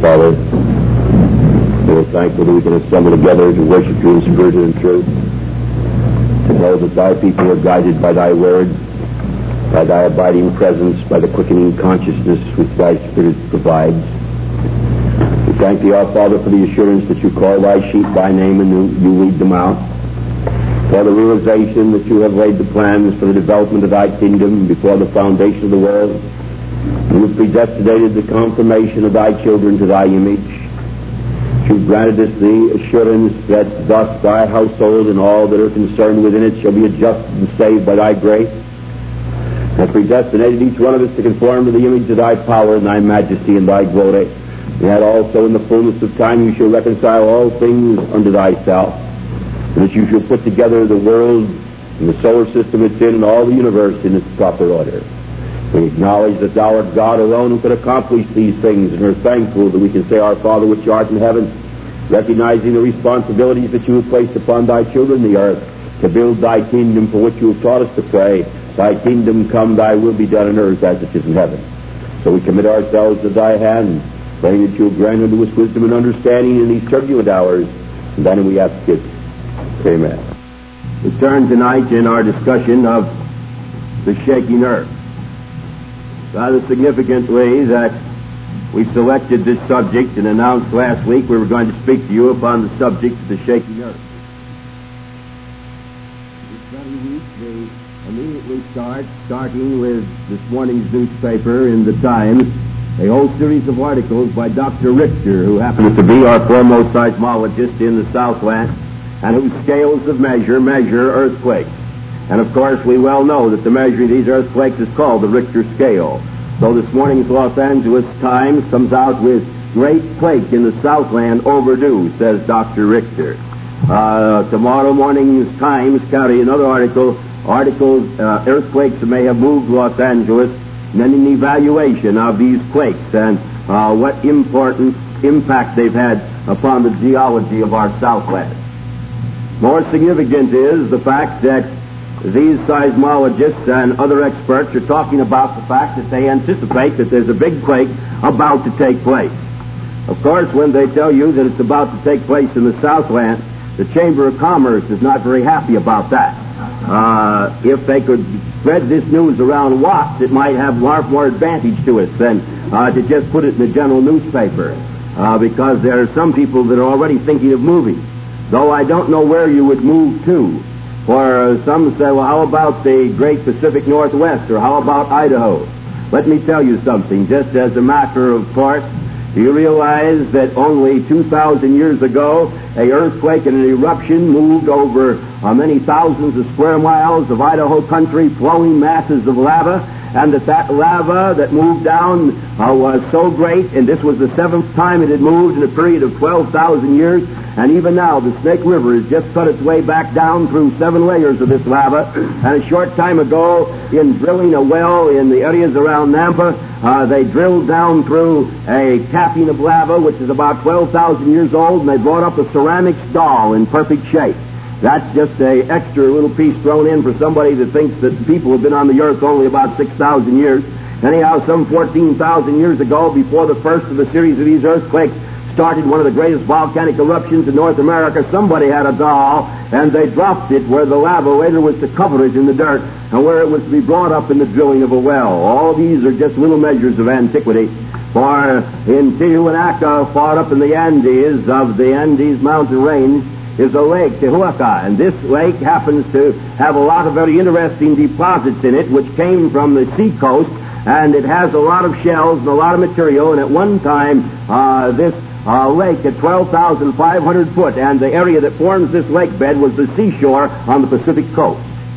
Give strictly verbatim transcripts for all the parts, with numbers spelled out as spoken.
Father. We're thankful that we can assemble together to worship you in spirit and truth, to know that thy people are guided by thy word, by thy abiding presence, by the quickening consciousness which thy Spirit provides. We thank thee, our Father, for the assurance that you call thy sheep by name and you, you lead them out, for the realization that you have laid the plans for the development of thy kingdom before the foundation of the world. You have predestinated the confirmation of thy children to thy image. You have granted us the assurance that thus thy household and all that are concerned within it shall be adjusted and saved by thy grace. Have predestinated each one of us to conform to the image of thy power and thy majesty and thy glory. And that also in the fullness of time you shall reconcile all things unto thyself, and that you shall put together the world and the solar system it's in and all the universe in its proper order. We acknowledge that thou art God alone who can accomplish these things, and are thankful that we can say, Our Father which art in heaven, recognizing the responsibilities that you have placed upon thy children the earth, to build thy kingdom for which you have taught us to pray. Thy kingdom come, thy will be done on earth as it is in heaven. So we commit ourselves to thy hand, praying that you will grant unto us wisdom and understanding in these turbulent hours, and then we ask it. Amen. We turn tonight in our discussion of the shaking earth. Rather significantly that we selected this subject and announced last week we were going to speak to you upon the subject of the shaking earth. This very week we immediately start, starting with this morning's newspaper in the Times, a whole series of articles by Doctor Richter, who happens to be our foremost seismologist in the Southland, and whose scales of measure measure earthquakes. And of course we well know that the measure of these earthquakes is called the Richter scale. So this morning's Los Angeles Times comes out with great quake in the Southland overdue, says Doctor Richter. Uh, tomorrow morning's Times carry another article, articles, uh, earthquakes that may have moved Los Angeles, and then an evaluation of these quakes and uh, what important impact they've had upon the geology of our Southland. More significant is the fact that these seismologists and other experts are talking about the fact that they anticipate that there's a big quake about to take place. Of course, when they tell you that it's about to take place in the Southland, the Chamber of Commerce is not very happy about that. Uh, if they could spread this news around Watts, it might have far more advantage to us than uh, to just put it in the general newspaper, uh, because there are some people that are already thinking of moving. Though I don't know where you would move to. For uh, some say, well, how about the great Pacific Northwest, or how about Idaho? Let me tell you something, just as a matter of course. Do you realize that only two thousand years ago, a earthquake and an eruption moved over uh, many thousands of square miles of Idaho country, flowing masses of lava, and that that lava that moved down uh, was so great, and this was the seventh time it had moved in a period of twelve thousand years, and even now the Snake River has just cut its way back down through seven layers of this lava. And a short time ago, in drilling a well in the areas around Nampa, uh, they drilled down through a capping of lava which is about twelve thousand years old, and they brought up a ceramics doll in perfect shape. That's just a extra little piece thrown in for somebody that thinks that people have been on the earth only about six thousand years. Anyhow, some fourteen thousand years ago, before the first of a series of these earthquakes started one of the greatest volcanic eruptions in North America, somebody had a doll, and they dropped it where the lava later was to cover it in the dirt, and where it was to be brought up in the drilling of a well. All these are just little measures of antiquity. For in Tijuanaca, far up in the Andes of the Andes mountain range, is a lake, Tehuaca, and this lake happens to have a lot of very interesting deposits in it which came from the seacoast, and it has a lot of shells and a lot of material, and at one time uh, this uh, lake at twelve thousand five hundred foot, and the area that forms this lake bed was the seashore on the Pacific coast.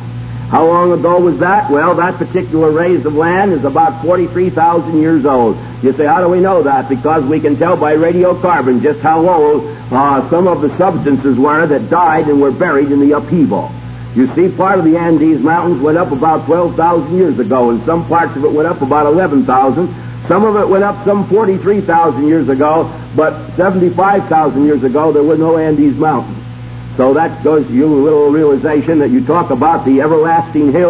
How long ago was that? Well, that particular raise of land is about forty-three thousand years old. You say, how do we know that? Because we can tell by radiocarbon just how old uh, some of the substances were that died and were buried in the upheaval. You see, part of the Andes Mountains went up about twelve thousand years ago, and some parts of it went up about eleven thousand. Some of it went up some forty-three thousand years ago, but seventy-five thousand years ago there were no Andes Mountains. So that goes to you a little realization that you talk about the everlasting hills,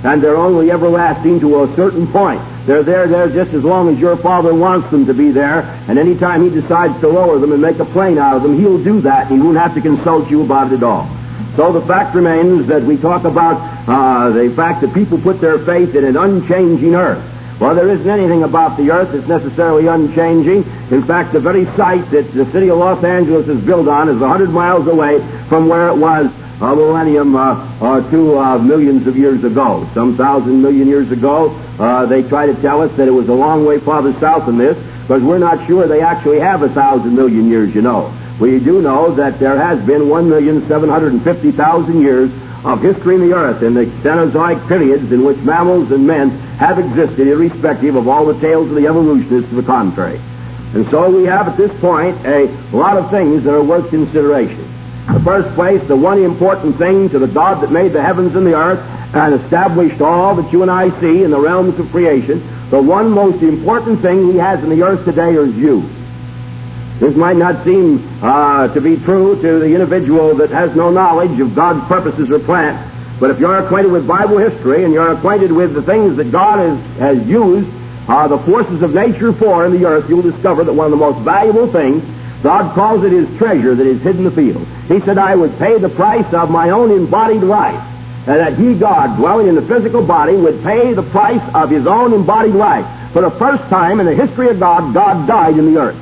and they're only everlasting to a certain point. They're there, there just as long as your Father wants them to be there, and any time He decides to lower them and make a plane out of them, He'll do that, and He won't have to consult you about it at all. So the fact remains that we talk about uh, the fact that people put their faith in an unchanging earth. Well, there isn't anything about the earth that's necessarily unchanging. In fact, the very site that the city of Los Angeles is built on is one hundred miles away from where it was a millennium uh, or two uh, millions of years ago. Some thousand million years ago, uh, they try to tell us that it was a long way farther south than this, because we're not sure they actually have a thousand million years, you know. We do know that there has been one million seven hundred fifty thousand years of history in the earth in the Cenozoic periods in which mammals and men have existed, irrespective of all the tales of the evolutionists to the contrary. And so we have at this point a lot of things that are worth consideration. In the first place, the one important thing to the God that made the heavens and the earth and established all that you and I see in the realms of creation, the one most important thing He has in the earth today is you. This might not seem uh, to be true to the individual that has no knowledge of God's purposes or plans, but if you're acquainted with Bible history and you're acquainted with the things that God has, has used uh, the forces of nature for in the earth, you'll discover that one of the most valuable things, God calls it His treasure that is hid in the field. He said, I would pay the price of my own embodied life, and that He, God, dwelling in the physical body, would pay the price of His own embodied life. For the first time in the history of God, God died in the earth.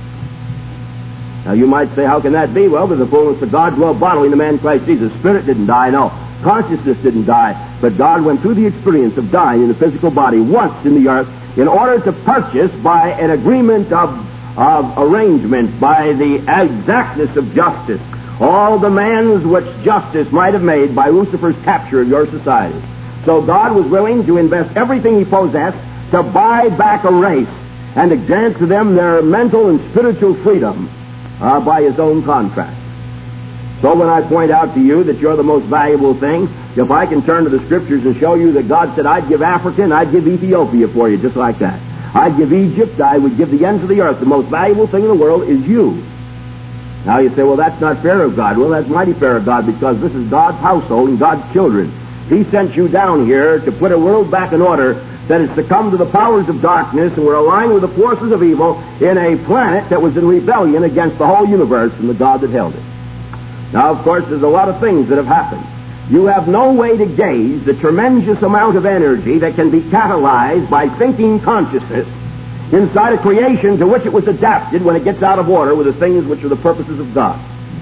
Now, you might say, how can that be? Well, there's the fullness of God dwelt bodily in the man Christ Jesus. Spirit didn't die, no. Consciousness didn't die. But God went through the experience of dying in the physical body once in the earth in order to purchase by an agreement of, of arrangement, by the exactness of justice, all demands which justice might have made by Lucifer's capture of your society. So God was willing to invest everything He possessed to buy back a race and to grant to them their mental and spiritual freedom Uh, by His own contract. So when I point out to you that you're the most valuable thing, if I can turn to the Scriptures and show you that God said, I'd give Africa and I'd give Ethiopia for you, just like that. I'd give Egypt, I would give the ends of the earth. The most valuable thing in the world is you. Now you say, well, that's not fair of God. Well, that's mighty fair of God, because this is God's household and God's children. He sent you down here to put a world back in order that has succumbed to the powers of darkness and were aligned with the forces of evil in a planet that was in rebellion against the whole universe and the God that held it. Now, of course, there's a lot of things that have happened. You have no way to gauge the tremendous amount of energy that can be catalyzed by thinking consciousness inside a creation to which it was adapted when it gets out of order with the things which are the purposes of God.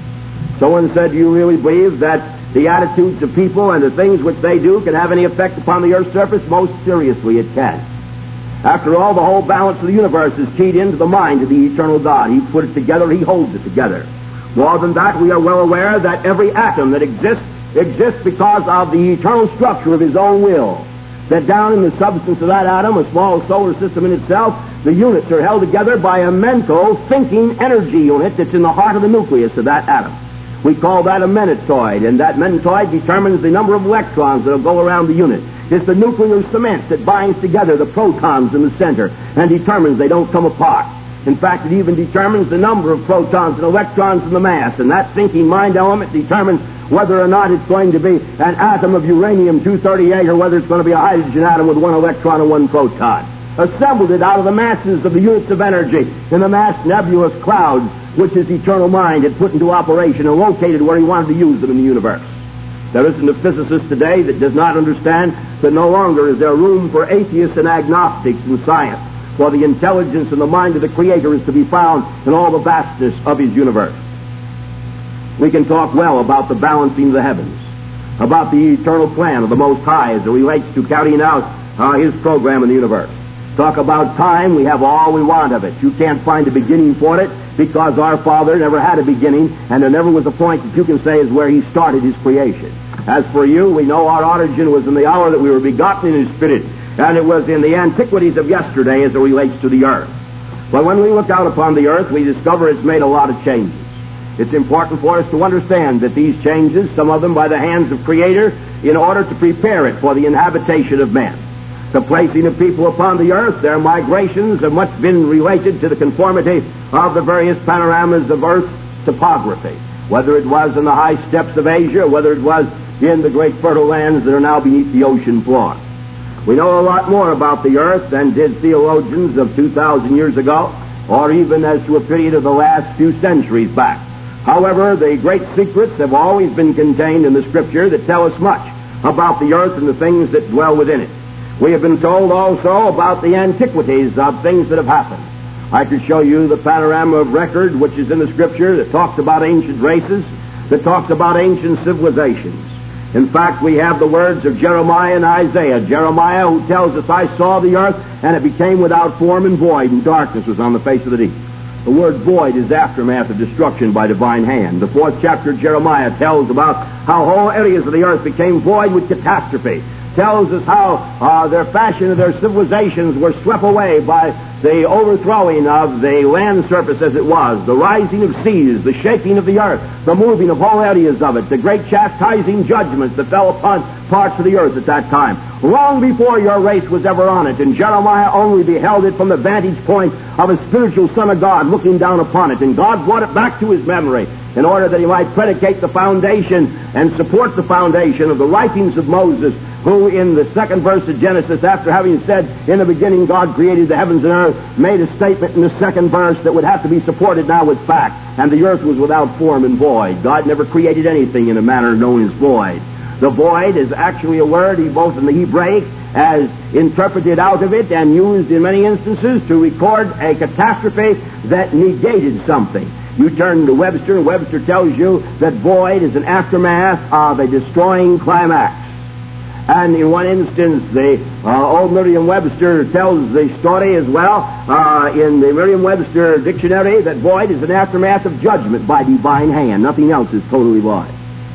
Someone said, do you really believe that the attitudes of people and the things which they do can have any effect upon the earth's surface? Most seriously, it can. After all, the whole balance of the universe is keyed into the mind of the eternal God. He put it together, He holds it together. More than that, we are well aware that every atom that exists, exists because of the eternal structure of His own will. That down in the substance of that atom, a small solar system in itself, the units are held together by a mental thinking energy unit that's in the heart of the nucleus of that atom. We call that a menatoid, and that menatoid determines the number of electrons that will go around the unit. It's the nuclear cement that binds together the protons in the center and determines they don't come apart. In fact, it even determines the number of protons and electrons in the mass, and that thinking mind element determines whether or not it's going to be an atom of uranium two thirty-eight or whether it's going to be a hydrogen atom with one electron and one proton. Assembled it out of the masses of the units of energy in the mass nebulous clouds which His eternal mind had put into operation and located where He wanted to use them in the universe. There isn't a physicist today that does not understand that no longer is there room for atheists and agnostics in science, for the intelligence and the mind of the Creator is to be found in all the vastness of His universe. We can talk well about the balancing of the heavens, about the eternal plan of the Most High as it relates to carrying out uh, His program in the universe. Talk about time, we have all we want of it. You can't find a beginning for it, because our Father never had a beginning, and there never was a point that you can say is where He started His creation. As for you, we know our origin was in the hour that we were begotten in His Spirit, and it was in the antiquities of yesterday as it relates to the earth. But when we look out upon the earth, we discover it's made a lot of changes. It's important for us to understand that these changes, some of them by the hands of Creator, in order to prepare it for the inhabitation of men. The placing of people upon the earth, their migrations have much been related to the conformity of the various panoramas of Earth's topography. Whether it was in the high steppes of Asia, whether it was in the great fertile lands that are now beneath the ocean floor. We know a lot more about the earth than did theologians of two thousand years ago, or even as to a period of the last few centuries back. However, the great secrets have always been contained in the Scripture that tell us much about the earth and the things that dwell within it. We have been told also about the antiquities of things that have happened. I could show you the panorama of record which is in the Scripture that talks about ancient races, that talks about ancient civilizations. In fact, we have the words of Jeremiah and Isaiah. Jeremiah, who tells us, I saw the earth, and it became without form and void, and darkness was on the face of the deep. The word void is aftermath of destruction by divine hand. The fourth chapter of Jeremiah tells about how whole areas of the earth became void with catastrophe. Tells us how uh, their fashion of their civilizations were swept away by the overthrowing of the land surface as it was, the rising of seas, the shaking of the earth, the moving of whole areas of it, the great chastising judgments that fell upon parts of the earth at that time, long before your race was ever on it. And Jeremiah only beheld it from the vantage point of a spiritual Son of God looking down upon it. And God brought it back to his memory in order that he might predicate the foundation and support the foundation of the writings of Moses, who in the second verse of Genesis, after having said, in the beginning God created the heavens and earth, made a statement in the second verse that would have to be supported now with fact. And the earth was without form and void. God never created anything in a manner known as void. The void is actually a word, both in the Hebraic, as interpreted out of it and used in many instances to record a catastrophe that negated something. You turn to Webster, and Webster tells you that void is an aftermath of a destroying climax. And in one instance, the uh, old Merriam-Webster tells the story as well, uh, in the Merriam-Webster dictionary, that void is an aftermath of judgment by divine hand. Nothing else is totally void.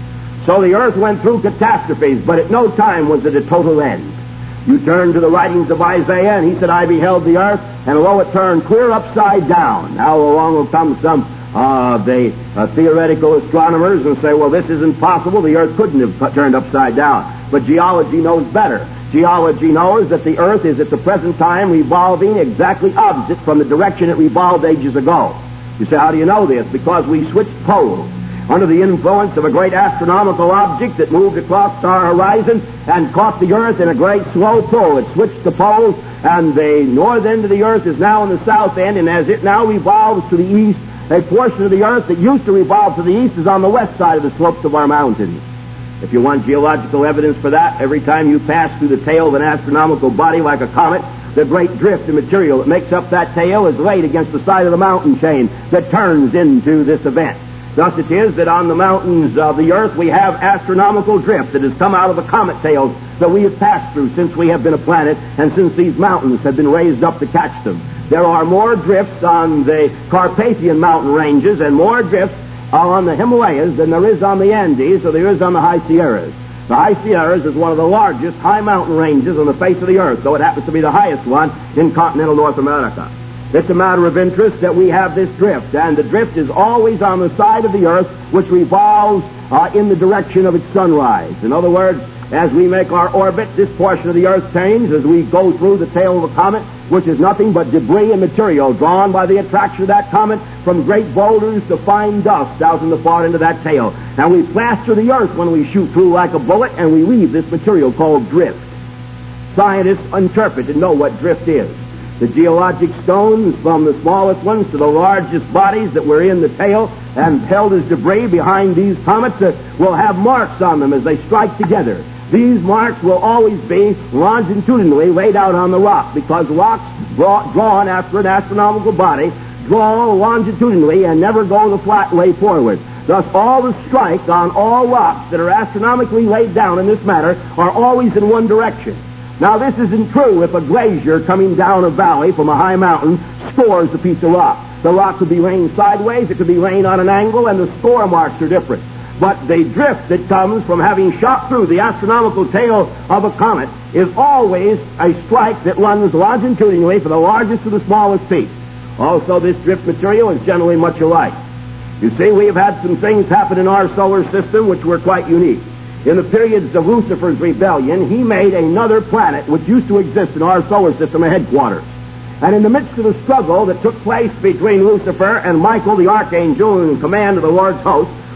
So the earth went through catastrophes, but at no time was it a total end. You turn to the writings of Isaiah, and he said, I beheld the earth, and lo, it turned clear upside down. Now along will come some uh, the uh, theoretical astronomers and say, well, this isn't possible. The earth couldn't have turned upside down. But geology knows better. Geology knows that the earth is at the present time revolving exactly opposite from the direction it revolved ages ago. You say, how do you know this? Because we switched poles. Under the influence of a great astronomical object that moved across our horizon and caught the earth in a great slow pull. It switched the poles, and the north end of the earth is now in the south end, and as it now revolves to the east, a portion of the earth that used to revolve to the east is on the west side of the slopes of our mountains. If you want geological evidence for that, every time you pass through the tail of an astronomical body like a comet, the great drift of material that makes up that tail is laid against the side of the mountain chain that turns into this event. Thus it is that on the mountains of the earth we have astronomical drift that has come out of the comet tails that we have passed through since we have been a planet and since these mountains have been raised up to catch them. There are more drifts on the Carpathian mountain ranges and more drifts on the Himalayas than there is on the Andes or there is on the High Sierras. The High Sierras is one of the largest high mountain ranges on the face of the earth, though it happens to be the highest one in continental North America. It's a matter of interest that we have this drift, and the drift is always on the side of the earth which revolves uh, in the direction of its sunrise. In other words, as we make our orbit, this portion of the earth changes as we go through the tail of a comet, which is nothing but debris and material drawn by the attraction of that comet from great boulders to fine dust out in the far end of that tail. And we plaster the earth when we shoot through like a bullet, and we leave this material called drift. Scientists interpret and know what drift is. The geologic stones, from the smallest ones to the largest bodies that were in the tail and held as debris behind these comets, uh, will have marks on them as they strike together. These marks will always be longitudinally laid out on the rock, because rocks draw, drawn after an astronomical body draw longitudinally and never go the flat way forward. Thus, all the strikes on all rocks that are astronomically laid down in this manner are always in one direction. Now, this isn't true if a glacier coming down a valley from a high mountain scores a piece of rock. The rock could be laying sideways, it could be laying on an angle, and the score marks are different. But the drift that comes from having shot through the astronomical tail of a comet is always a strike that runs longitudinally for the largest to the smallest piece. Also, this drift material is generally much alike. You see, we have had some things happen in our solar system which were quite unique. In the periods of Lucifer's rebellion, he made another planet which used to exist in our solar system a headquarters. And in the midst of the struggle that took place between Lucifer and Michael the archangel in command of the Lord's host,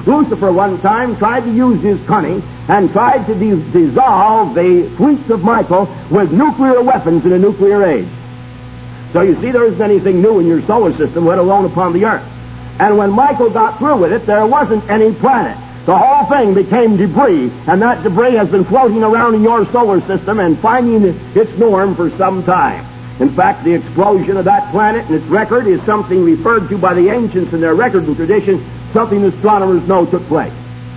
Lucifer one time tried to use his cunning and tried to de- dissolve the fleets of Michael with nuclear weapons in a nuclear age. So you see, there isn't anything new in your solar system, let alone upon the earth. And when Michael got through with it, there wasn't any planet. The whole thing became debris, and that debris has been floating around in your solar system and finding its norm for some time. In fact, the explosion of that planet and its record is something referred to by the ancients in their records and traditions, something astronomers know took place.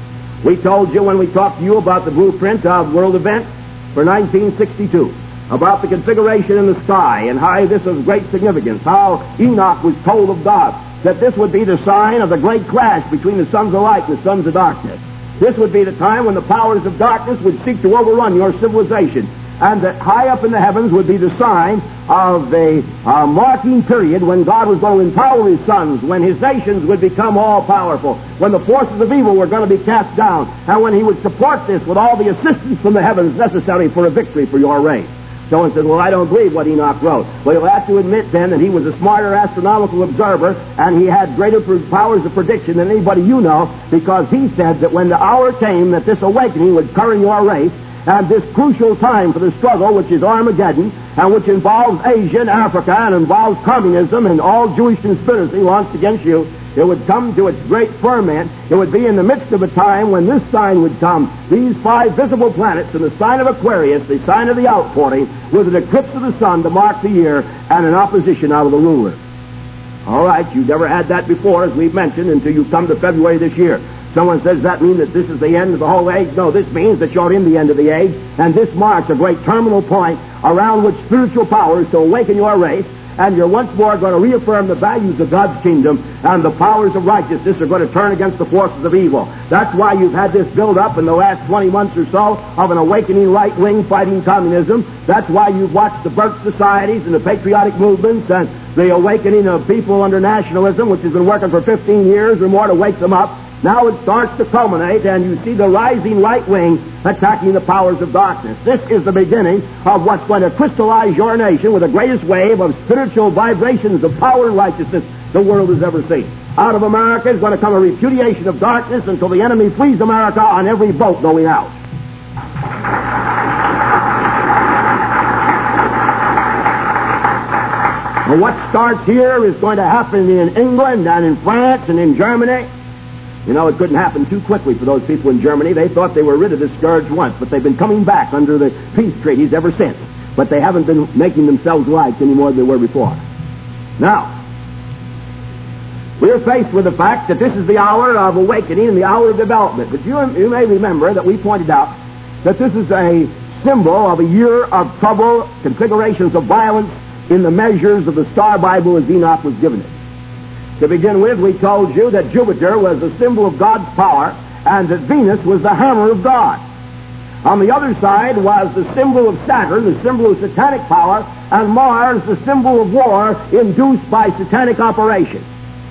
We told you when we talked to you about the blueprint of world events for nineteen sixty-two, about the configuration in the sky and how this was great significance, how Enoch was told of God that this would be the sign of the great clash between the sons of light and the sons of darkness. This would be the time when the powers of darkness would seek to overrun your civilization, and that high up in the heavens would be the sign of the uh, marking period when God was going to empower his sons, when his nations would become all-powerful, when the forces of evil were going to be cast down, and when he would support this with all the assistance from the heavens necessary for a victory for your race. Someone says, well, I don't believe what Enoch wrote. Well, you'll have to admit then that he was a smarter astronomical observer, and he had greater powers of prediction than anybody you know, because he said that when the hour came that this awakening would occur in your race, and this crucial time for the struggle, which is Armageddon, and which involves Asia and Africa, and involves communism and all Jewish conspiracy launched against you, it would come to its great ferment. It would be in the midst of a time when this sign would come. These five visible planets and the sign of Aquarius, the sign of the outpouring, with an eclipse of the sun to mark the year, and an opposition out of the ruler. All right, you've never had that before, as we've mentioned, until you come to February this year. Someone says, does that mean that this is the end of the whole age? No, this means that you're in the end of the age, and this marks a great terminal point around which spiritual powers to awaken your race, and you're once more going to reaffirm the values of God's kingdom, and the powers of righteousness are going to turn against the forces of evil. That's why you've had this build-up in the last twenty months or so of an awakening right wing fighting communism. That's why you've watched the Birch Societies and the patriotic movements and the awakening of people under nationalism, which has been working for fifteen years or more to wake them up. Now it starts to culminate, and you see the rising right wing attacking the powers of darkness. This is the beginning of what's going to crystallize your nation with the greatest wave of spiritual vibrations of power and righteousness the world has ever seen. Out of America is going to come a repudiation of darkness until the enemy flees America on every boat going out. Well, what starts here is going to happen in England and in France and in Germany. You know, it couldn't happen too quickly for those people in Germany. They thought they were rid of this scourge once, but they've been coming back under the peace treaties ever since. But they haven't been making themselves liked any more than they were before. Now, we're faced with the fact that this is the hour of awakening and the hour of development. But you, you may remember that we pointed out that this is a symbol of a year of trouble, configurations of violence in the measures of the star Bible as Enoch was given it. To begin with, we told you that Jupiter was a symbol of God's power and that Venus was the hammer of God. On the other side was the symbol of Saturn, the symbol of satanic power, and Mars, the symbol of war induced by satanic operations.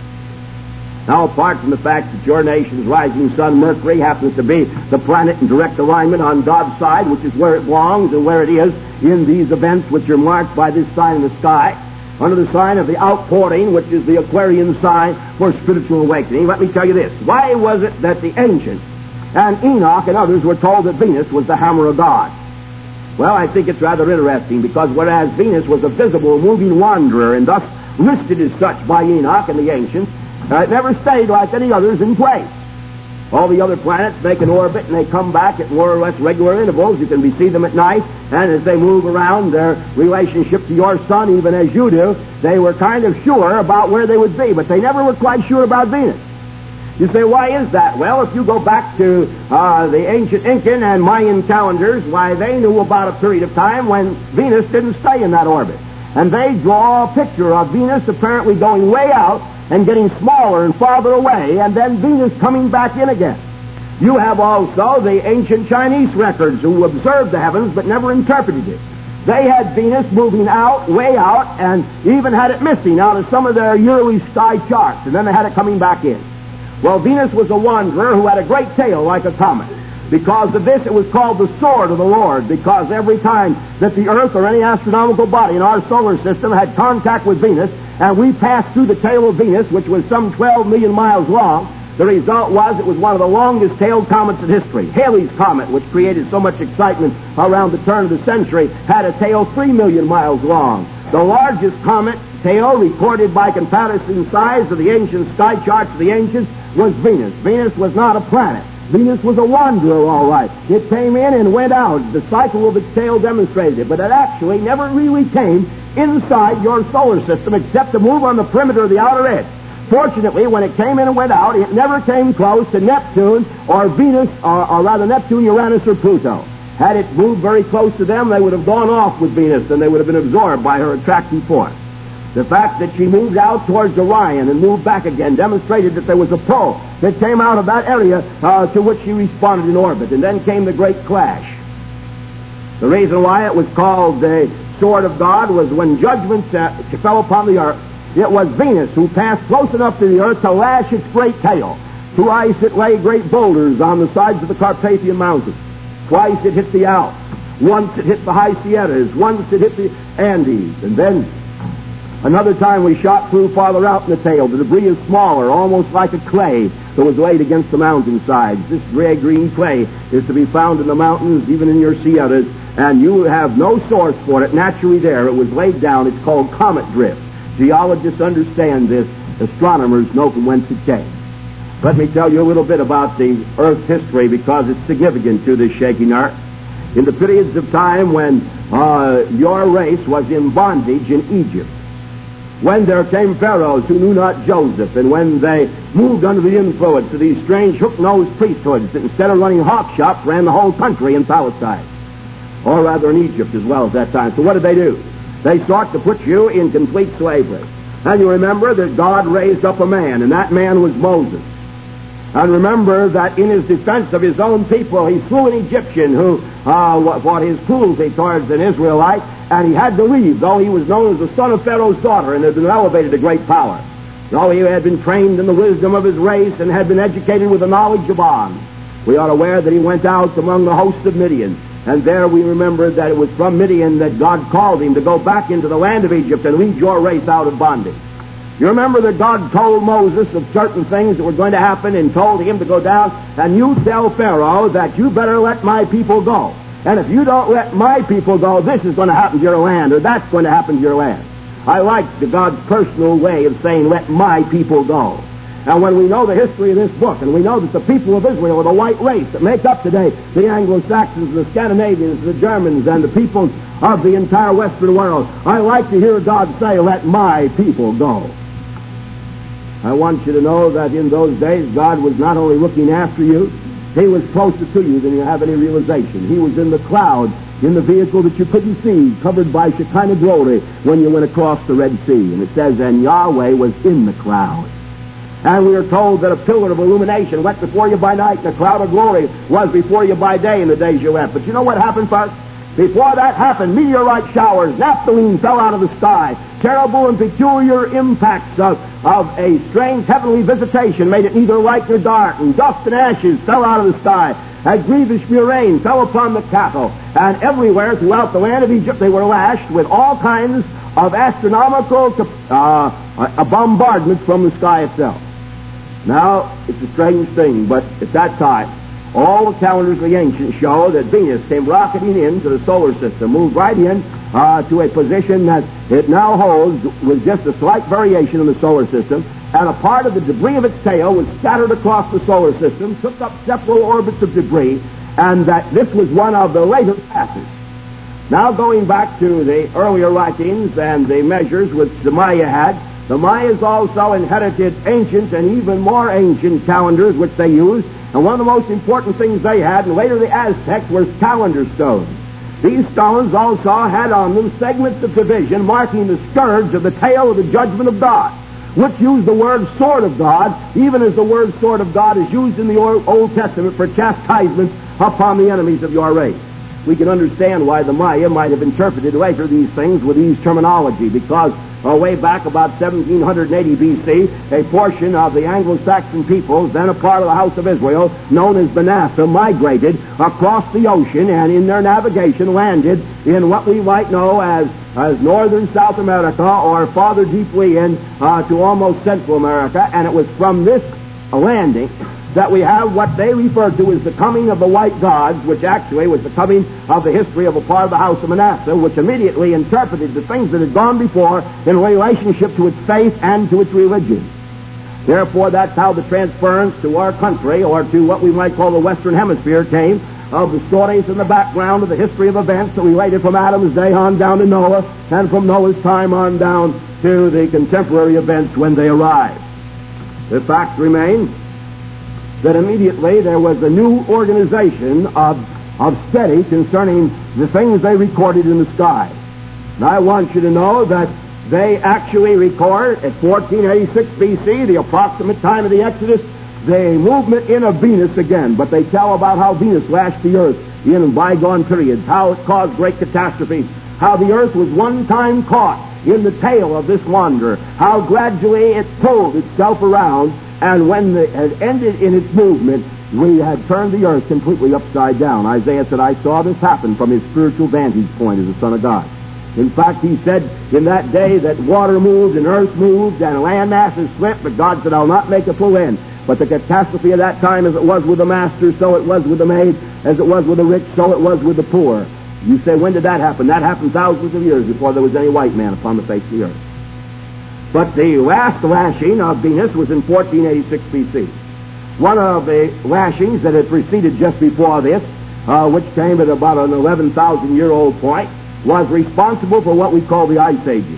Now, apart from the fact that your nation's rising sun, Mercury, happens to be the planet in direct alignment on God's side, which is where it belongs and where it is in these events which are marked by this sign in the sky, under the sign of the outpouring, which is the Aquarian sign for spiritual awakening. Let me tell you this. Why was it that the ancients and Enoch and others were told that Venus was the hammer of God? Well, I think it's rather interesting, because whereas Venus was a visible, moving wanderer, and thus listed as such by Enoch and the ancients, uh, it never stayed like any others in place. All the other planets make an orbit, and they come back at more or less regular intervals. You can be, see them at night, and as they move around their relationship to your sun, even as you do, they were kind of sure about where they would be, but they never were quite sure about Venus. You say, why is that? Well, if you go back to uh, the ancient Incan and Mayan calendars, why, they knew about a period of time when Venus didn't stay in that orbit. And they draw a picture of Venus apparently going way out and getting smaller and farther away, and then Venus coming back in again. You have also the ancient Chinese records who observed the heavens but never interpreted it. They had Venus moving out, way out, and even had it missing out of some of their yearly sky charts, and then they had it coming back in. Well, Venus was a wanderer who had a great tail like a comet. Because of this, it was called the sword of the Lord, because every time that the Earth or any astronomical body in our solar system had contact with Venus, and we passed through the tail of Venus, which was some twelve million miles long, The result was it was one of the longest-tailed comets in history. Halley's Comet, which created so much excitement around the turn of the century, had a tail three million miles long. The largest comet tail recorded by comparison size of the ancient sky charts of the ancients was Venus. Venus was not a planet. Venus was a wanderer, all right. It came in and went out. The cycle of its tail demonstrated it, but it actually never really came inside your solar system except to move on the perimeter of the outer edge. Fortunately, when it came in and went out, it never came close to Neptune or Venus, or, or rather Neptune, Uranus, or Pluto. Had it moved very close to them, they would have gone off with Venus, and they would have been absorbed by her attracting force. The fact that she moved out towards Orion and moved back again demonstrated that there was a pull that came out of that area uh, to which she responded in orbit, and then came the great clash. The reason why it was called the Sword of God was when judgment uh, fell upon the earth, it was Venus who passed close enough to the earth to lash its great tail. Twice it laid great boulders on the sides of the Carpathian Mountains. Twice it hit the Alps. Once it hit the High Sierras. Once it hit the Andes. And then another time we shot through farther out in the tail. The debris is smaller, almost like a clay that was laid against the mountain sides. This gray-green clay is to be found in the mountains, even in your Sierras, and you have no source for it naturally there. It was laid down. It's called comet drift. Geologists understand this. Astronomers know from whence it came. Let me tell you a little bit about the Earth's history, because it's significant to this shaking Earth. In the periods of time when uh, your race was in bondage in Egypt, when there came pharaohs who knew not Joseph, and when they moved under the influence of these strange hook-nosed priesthoods that instead of running hawk shops ran the whole country in Palestine, or rather in Egypt as well at that time. So what did they do? They sought to put you in complete slavery. And you remember that God raised up a man, and that man was Moses. And remember that in his defense of his own people, he slew an Egyptian who, uh, for his cruelty towards an Israelite, and he had to leave, though he was known as the son of Pharaoh's daughter and had been elevated to great power. Though he had been trained in the wisdom of his race and had been educated with the knowledge of On. We are aware that he went out among the hosts of Midian. And there we remember that it was from Midian that God called him to go back into the land of Egypt and lead your race out of bondage. You remember that God told Moses of certain things that were going to happen and told him to go down, and you tell Pharaoh that you better let my people go. And if you don't let my people go, this is going to happen to your land, or that's going to happen to your land. I like the God's personal way of saying, let my people go. Now, when we know the history of this book, and we know that the people of Israel are the white race that make up today the Anglo-Saxons, the Scandinavians, the Germans, and the peoples of the entire Western world, I like to hear God say, let my people go. I want you to know that in those days, God was not only looking after you, He was closer to you than you have any realization. He was in the cloud, in the vehicle that you couldn't see, covered by Shekinah glory when you went across the Red Sea. And it says, and Yahweh was in the cloud. And we are told that a pillar of illumination went before you by night, and a cloud of glory was before you by day in the days you left. But you know what happened first? Before that happened, meteorite showers, naphthalene fell out of the sky. Terrible and peculiar impacts of, of a strange heavenly visitation made it neither light nor dark, and dust and ashes fell out of the sky. A grievous murrain fell upon the cattle, and everywhere throughout the land of Egypt they were lashed with all kinds of astronomical uh, a bombardment from the sky itself. Now, it's a strange thing, but at that time, all the calendars of the ancients show that Venus came rocketing into the solar system, moved right in uh, to a position that it now holds with just a slight variation in the solar system, and a part of the debris of its tail was scattered across the solar system, took up several orbits of debris, and that this was one of the later passes. Now, going back to the earlier writings and the measures which the Maya had, the Mayas also inherited ancient and even more ancient calendars which they used. And one of the most important things they had, and later the Aztecs, was calendar stones. These stones also had on them segments of division marking the scourge of the tail of the judgment of God, which used the word sword of God, even as the word sword of God is used in the Old Testament for chastisement upon the enemies of your race. We can understand why the Maya might have interpreted later these things with these terminology, because uh, way back about seventeen eighty B C, a portion of the Anglo-Saxon peoples, then a part of the house of Israel, known as Manasseh, migrated across the ocean and in their navigation landed in what we might know as, as northern South America, or farther deeply in uh, to almost Central America, and it was from this a landing, that we have what they refer to as the coming of the white gods, which actually was the coming of the history of a part of the house of Manasseh, which immediately interpreted the things that had gone before in relationship to its faith and to its religion. Therefore, that's how the transference to our country, or to what we might call the Western Hemisphere, came, of the stories and the background of the history of events that related from Adam's day on down to Noah, and from Noah's time on down to the contemporary events when they arrived. The fact remains that immediately there was a new organization of, of study concerning the things they recorded in the sky. And I want you to know that they actually record at fourteen eighty-six B C, the approximate time of the Exodus, the movement in of Venus again. But they tell about how Venus lashed the earth in bygone periods, how it caused great catastrophes, how the earth was one time caught in the tail of this wanderer, how gradually it pulled itself around, and when it had ended in its movement, we had turned the earth completely upside down. Isaiah said, I saw this happen from his spiritual vantage point as the Son of God. In fact, he said in that day that water moved and earth moved and land masses slipped, but God said, I'll not make a full end. But the catastrophe of that time, as it was with the master, so it was with the maid, as it was with the rich, so it was with the poor. You say, when did that happen? That happened thousands of years before there was any white man upon the face of the earth. But the last lashing of Venus was in fourteen eighty-six B C. One of the lashings that had preceded just before this, uh, which came at about an eleven thousand year old point, was responsible for what we call the Ice Ages.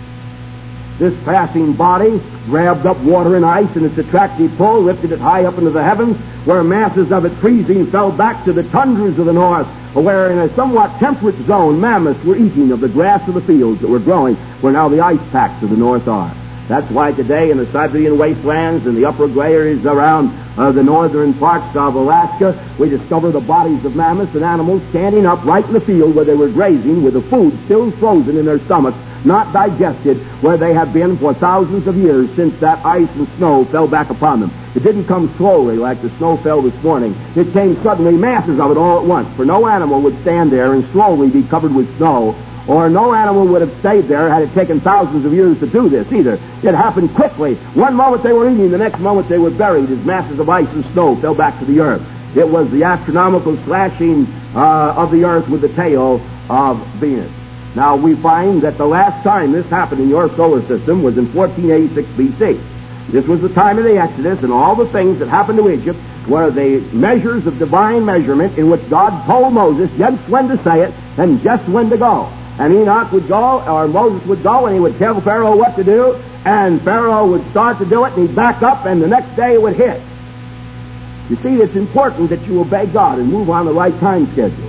This passing body grabbed up water and ice in its attractive pull, lifted it high up into the heavens, where masses of it freezing fell back to the tundras of the north, where in a somewhat temperate zone mammoths were eating of the grass of the fields that were growing where now the ice packs of the north are. That's why today in the Siberian wastelands and the upper glaciers around uh, the northern parts of Alaska, we discover the bodies of mammoths and animals standing up right in the field where they were grazing with the food still frozen in their stomachs, not digested, where they have been for thousands of years since that ice and snow fell back upon them. It didn't come slowly like the snow fell this morning. It came suddenly, masses of it all at once, for no animal would stand there and slowly be covered with snow, or no animal would have stayed there had it taken thousands of years to do this either. It happened quickly. One moment they were eating, the next moment they were buried as masses of ice and snow fell back to the earth. It was the astronomical slashing uh, of the earth with the tail of Venus. Now, we find that the last time this happened in your solar system was in fourteen eighty-six B C. This was the time of the Exodus, and all the things that happened to Egypt were the measures of divine measurement in which God told Moses just when to say it and just when to go. And Enoch would go, or Moses would go, and he would tell Pharaoh what to do, and Pharaoh would start to do it, and he'd back up, and the next day it would hit. You see, it's important that you obey God and move on the right time schedule.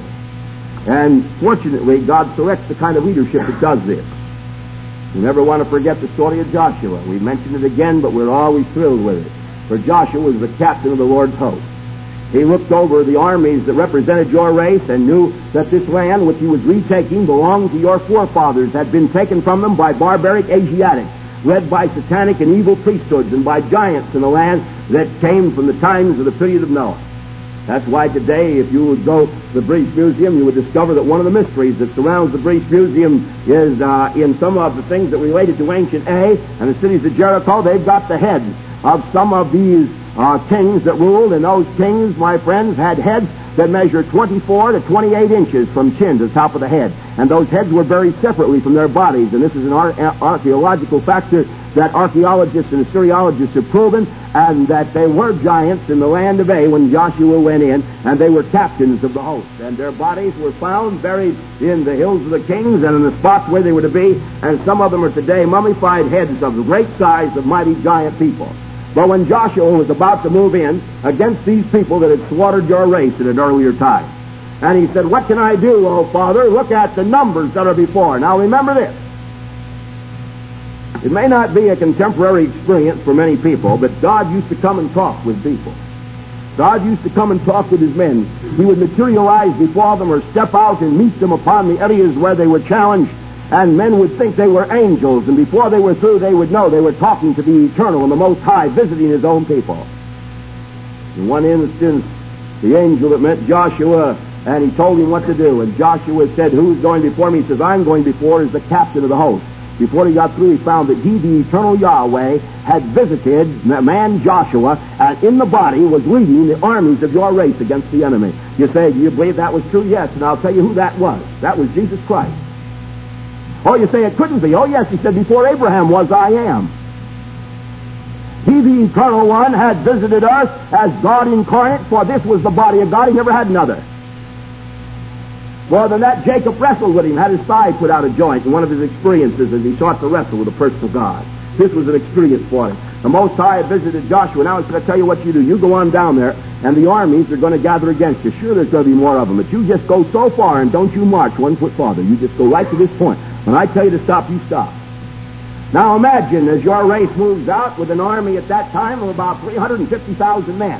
And fortunately, God selects the kind of leadership that does this. You never want to forget the story of Joshua. We mentioned it again, but we're always thrilled with it. For Joshua was the captain of the Lord's host. He looked over the armies that represented your race and knew that this land which he was retaking belonged to your forefathers, had been taken from them by barbaric Asiatics, led by satanic and evil priesthoods and by giants in the land that came from the times of the period of Noah. That's why today, if you would go to the British Museum, you would discover that one of the mysteries that surrounds the British Museum is uh, in some of the things that related to ancient A and the cities of Jericho. They've got the heads of some of these uh, kings that ruled, and those kings, my friends, had heads that measured twenty-four to twenty-eight inches from chin to the top of the head. And those heads were buried separately from their bodies, and this is an ar- archaeological factor that archaeologists and Assyriologists have proven, and that they were giants in the land of A when Joshua went in, and they were captains of the host. And their bodies were found buried in the hills of the kings and in the spots where they were to be, and some of them are today mummified heads of the great size of mighty giant people. But when Joshua was about to move in against these people that had slaughtered your race at an earlier time, and he said, "What can I do, O Father? Look at the numbers that are before." Now remember this. It may not be a contemporary experience for many people, but God used to come and talk with people. God used to come and talk with his men. He would materialize before them or step out and meet them upon the areas where they were challenged, and men would think they were angels, and before they were through, they would know they were talking to the Eternal and the Most High, visiting his own people. In one instance, the angel that met Joshua, and he told him what to do, and Joshua said, "Who's going before me?" He says, "I'm going before as the captain of the host." before he got through, he found that he, the eternal Yahweh, had visited the man Joshua, and in the body was leading the armies of your race against the enemy. You say, do you believe that was true? Yes, and I'll tell you who that was. That was Jesus Christ. Oh, you say it couldn't be. Oh, yes, he said, before Abraham was, I am. He, the Eternal One, had visited us as God incarnate, for this was the body of God. He never had another. More than that, Jacob wrestled with him, had his thigh put out of joint in one of his experiences as he sought to wrestle with a personal God. This was an experience for him. The Most High had visited Joshua. Now he's going to tell you what you do. You go on down there, and the armies are going to gather against you. Sure, there's going to be more of them, but you just go so far, and don't you march one foot farther. You just go right to this point. When I tell you to stop, you stop. Now imagine as your race moves out with an army at that time of about three hundred fifty thousand men.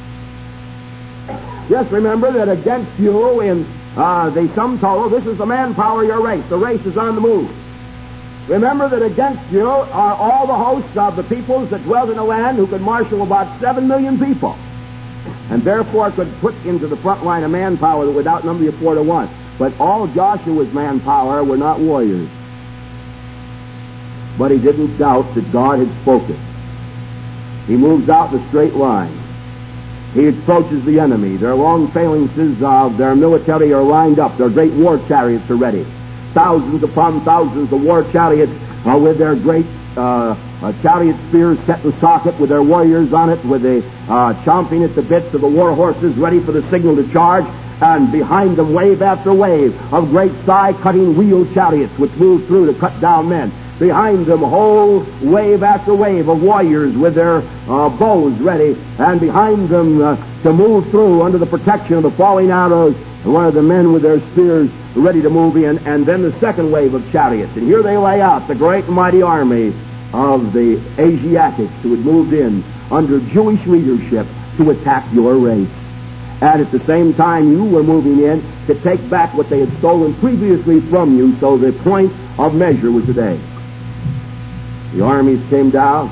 Just remember that against you in uh, the sum total, this is the manpower of your race. The race is on the move. Remember that against you are all the hosts of the peoples that dwelt in the land who could marshal about seven million people, and therefore could put into the front line a manpower that would outnumber you four to one. But all Joshua's manpower were not warriors. But he didn't doubt that God had spoken. He moves out in a straight line. He approaches the enemy. Their long phalanxes of their military are lined up. Their great war chariots are ready. Thousands upon thousands of war chariots uh, with their great uh, uh, chariot spears set in socket, with their warriors on it, with the uh, chomping at the bits of the war horses ready for the signal to charge. And behind them, wave after wave of great thigh-cutting wheel chariots which move through to cut down men. Behind them, whole wave after wave of warriors with their uh, bows ready, and behind them uh, to move through under the protection of the falling arrows, one of the men with their spears ready to move in, and then the second wave of chariots. And here they lay out the great and mighty army of the Asiatics who had moved in under Jewish leadership to attack your race. And at the same time, you were moving in to take back what they had stolen previously from you, so the point of measure was today. The armies came down,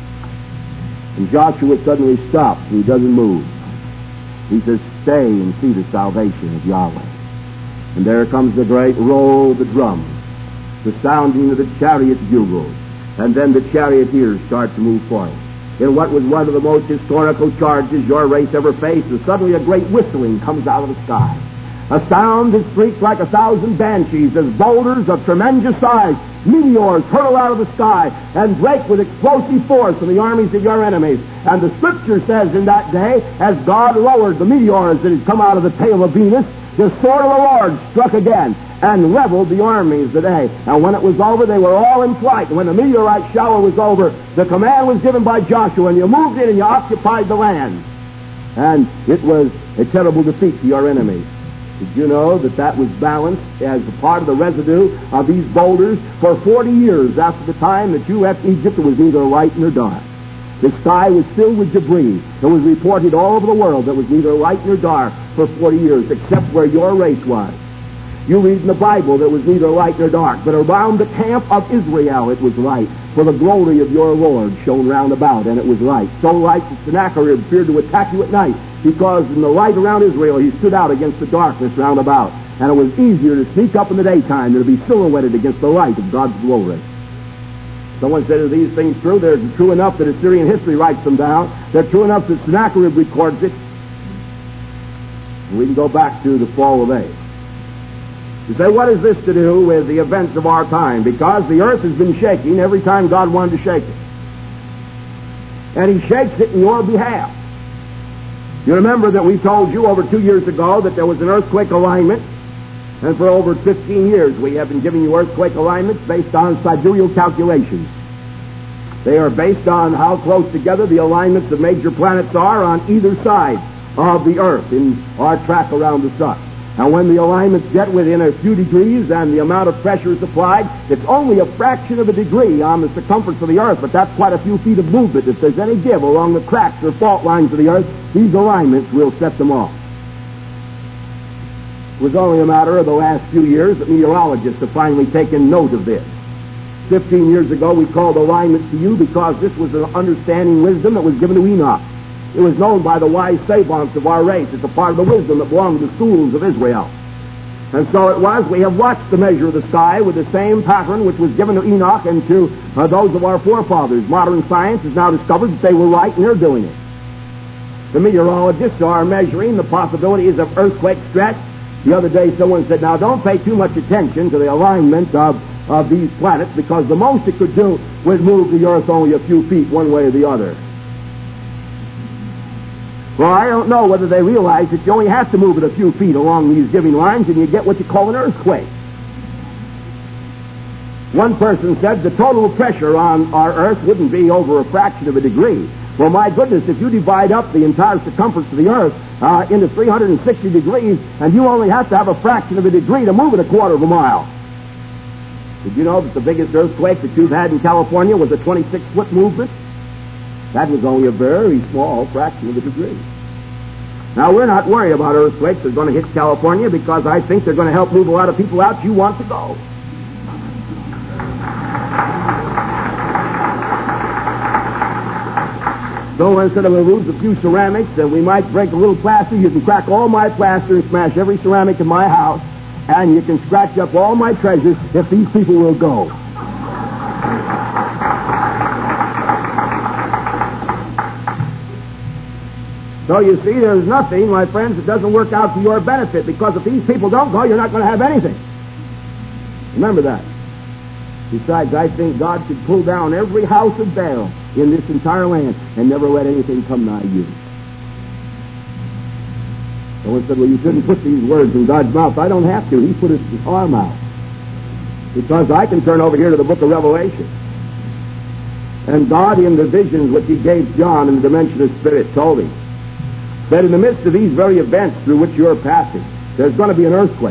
and Joshua suddenly stops, and he doesn't move. He says, stay and see the salvation of Yahweh. And there comes the great roll of the drums, the sounding of the chariot bugles, and then the charioteers start to move forward. In what was one of the most historical charges your race ever faced, is suddenly a great whistling comes out of the sky. A sound that shrieks like a thousand banshees as boulders of tremendous size, meteors hurtle out of the sky and break with explosive force from the armies of your enemies. And the Scripture says in that day, as God lowered the meteors that had come out of the tail of Venus, the sword of the Lord struck again and leveled the armies today. And when it was over, they were all in flight. And when the meteorite shower was over, the command was given by Joshua, and you moved in and you occupied the land. And it was a terrible defeat to your enemies. Did you know that that was balanced as a part of the residue of these boulders for forty years after the time that you left Egypt? It was neither light nor dark. The sky was filled with debris. It was reported all over the world that was neither light nor dark for forty years, except where your race was. You read in the Bible that was neither light nor dark, but around the camp of Israel it was light, for the glory of your Lord shone round about, and it was light. So light that Sennacherib feared to attack you at night, because in the light around Israel he stood out against the darkness round about. And it was easier to sneak up in the daytime than to be silhouetted against the light of God's glory. Someone said, are these things true? They're true enough that Assyrian history writes them down. They're true enough that Sennacherib records it. We can go back to the fall of Ai. You say, what is this to do with the events of our time? Because the earth has been shaking every time God wanted to shake it. And he shakes it in your behalf. You remember that we told you over two years ago that there was an earthquake alignment, and for over fifteen years we have been giving you earthquake alignments based on sidereal calculations. They are based on how close together the alignments of major planets are on either side of the earth in our track around the sun. And when the alignments get within a few degrees and the amount of pressure is applied, it's only a fraction of a degree on the circumference of the earth, but that's quite a few feet of movement. If there's any give along the cracks or fault lines of the earth, these alignments will set them off. It was only a matter of the last few years that meteorologists have finally taken note of this. Fifteen years ago we called alignment to you because this was an understanding wisdom that was given to Enoch. It was known by the wise savants of our race. It's a part of the wisdom that belonged to the schools of Israel. And so it was, we have watched the measure of the sky with the same pattern which was given to Enoch and to uh, those of our forefathers. Modern science has now discovered that they were right, and they're doing it. The meteorologists are measuring the possibilities of earthquake stress. The other day someone said, now don't pay too much attention to the alignment of, of these planets, because the most it could do would move the earth only a few feet one way or the other. Well, I don't know whether they realize that you only have to move it a few feet along these giving lines and you get what you call an earthquake. One person said the total pressure on our earth wouldn't be over a fraction of a degree. Well, my goodness, if you divide up the entire circumference of the earth uh, into three hundred sixty degrees, and you only have to have a fraction of a degree to move it a quarter of a mile. Did you know that the biggest earthquake that you've had in California was a twenty-six foot movement? That was only a very small fraction of a degree. Now, we're not worried about earthquakes that are going to hit California, because I think they're going to help move a lot of people out you want to go. So instead of lose a few ceramics, and we might break a little plaster, you can crack all my plaster and smash every ceramic in my house, and you can scratch up all my treasures if these people will go. So you see, there's nothing, my friends, that doesn't work out to your benefit, because if these people don't go, you're not going to have anything. Remember that. Besides, I think God should pull down every house of Baal in this entire land and never let anything come nigh you. Someone said, well, you shouldn't put these words in God's mouth. I don't have to. He put it in our mouth. Because I can turn over here to the book of Revelation. And God, in the visions which he gave John in the dimension of spirit, told him that in the midst of these very events through which you're passing, there's going to be an earthquake.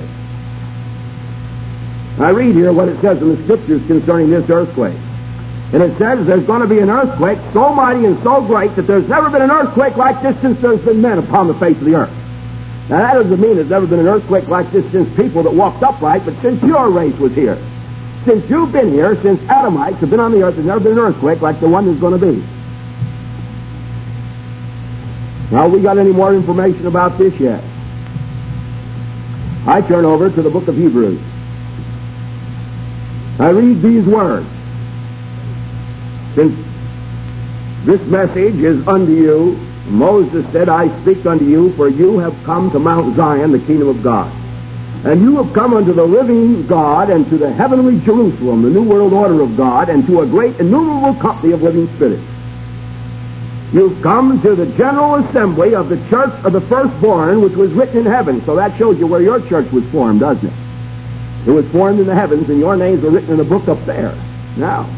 I read here what it says in the Scriptures concerning this earthquake. And it says there's going to be an earthquake so mighty and so great that there's never been an earthquake like this since there's been men upon the face of the earth. Now, that doesn't mean there's never been an earthquake like this since people that walked upright, but since your race was here. Since you've been here, since Adamites have been on the earth, there's never been an earthquake like the one there's going to be. Now, we got any more information about this yet? I turn over to the book of Hebrews. I read these words. Since this message is unto you, Moses said, I speak unto you, for you have come to Mount Zion, the kingdom of God. And you have come unto the living God, and to the heavenly Jerusalem, the new world order of God, and to a great innumerable company of living spirits. You've come to the general assembly of the church of the firstborn, which was written in heaven. So that shows you where your church was formed, doesn't it? It was formed in the heavens, and your names were written in a book up there. Now.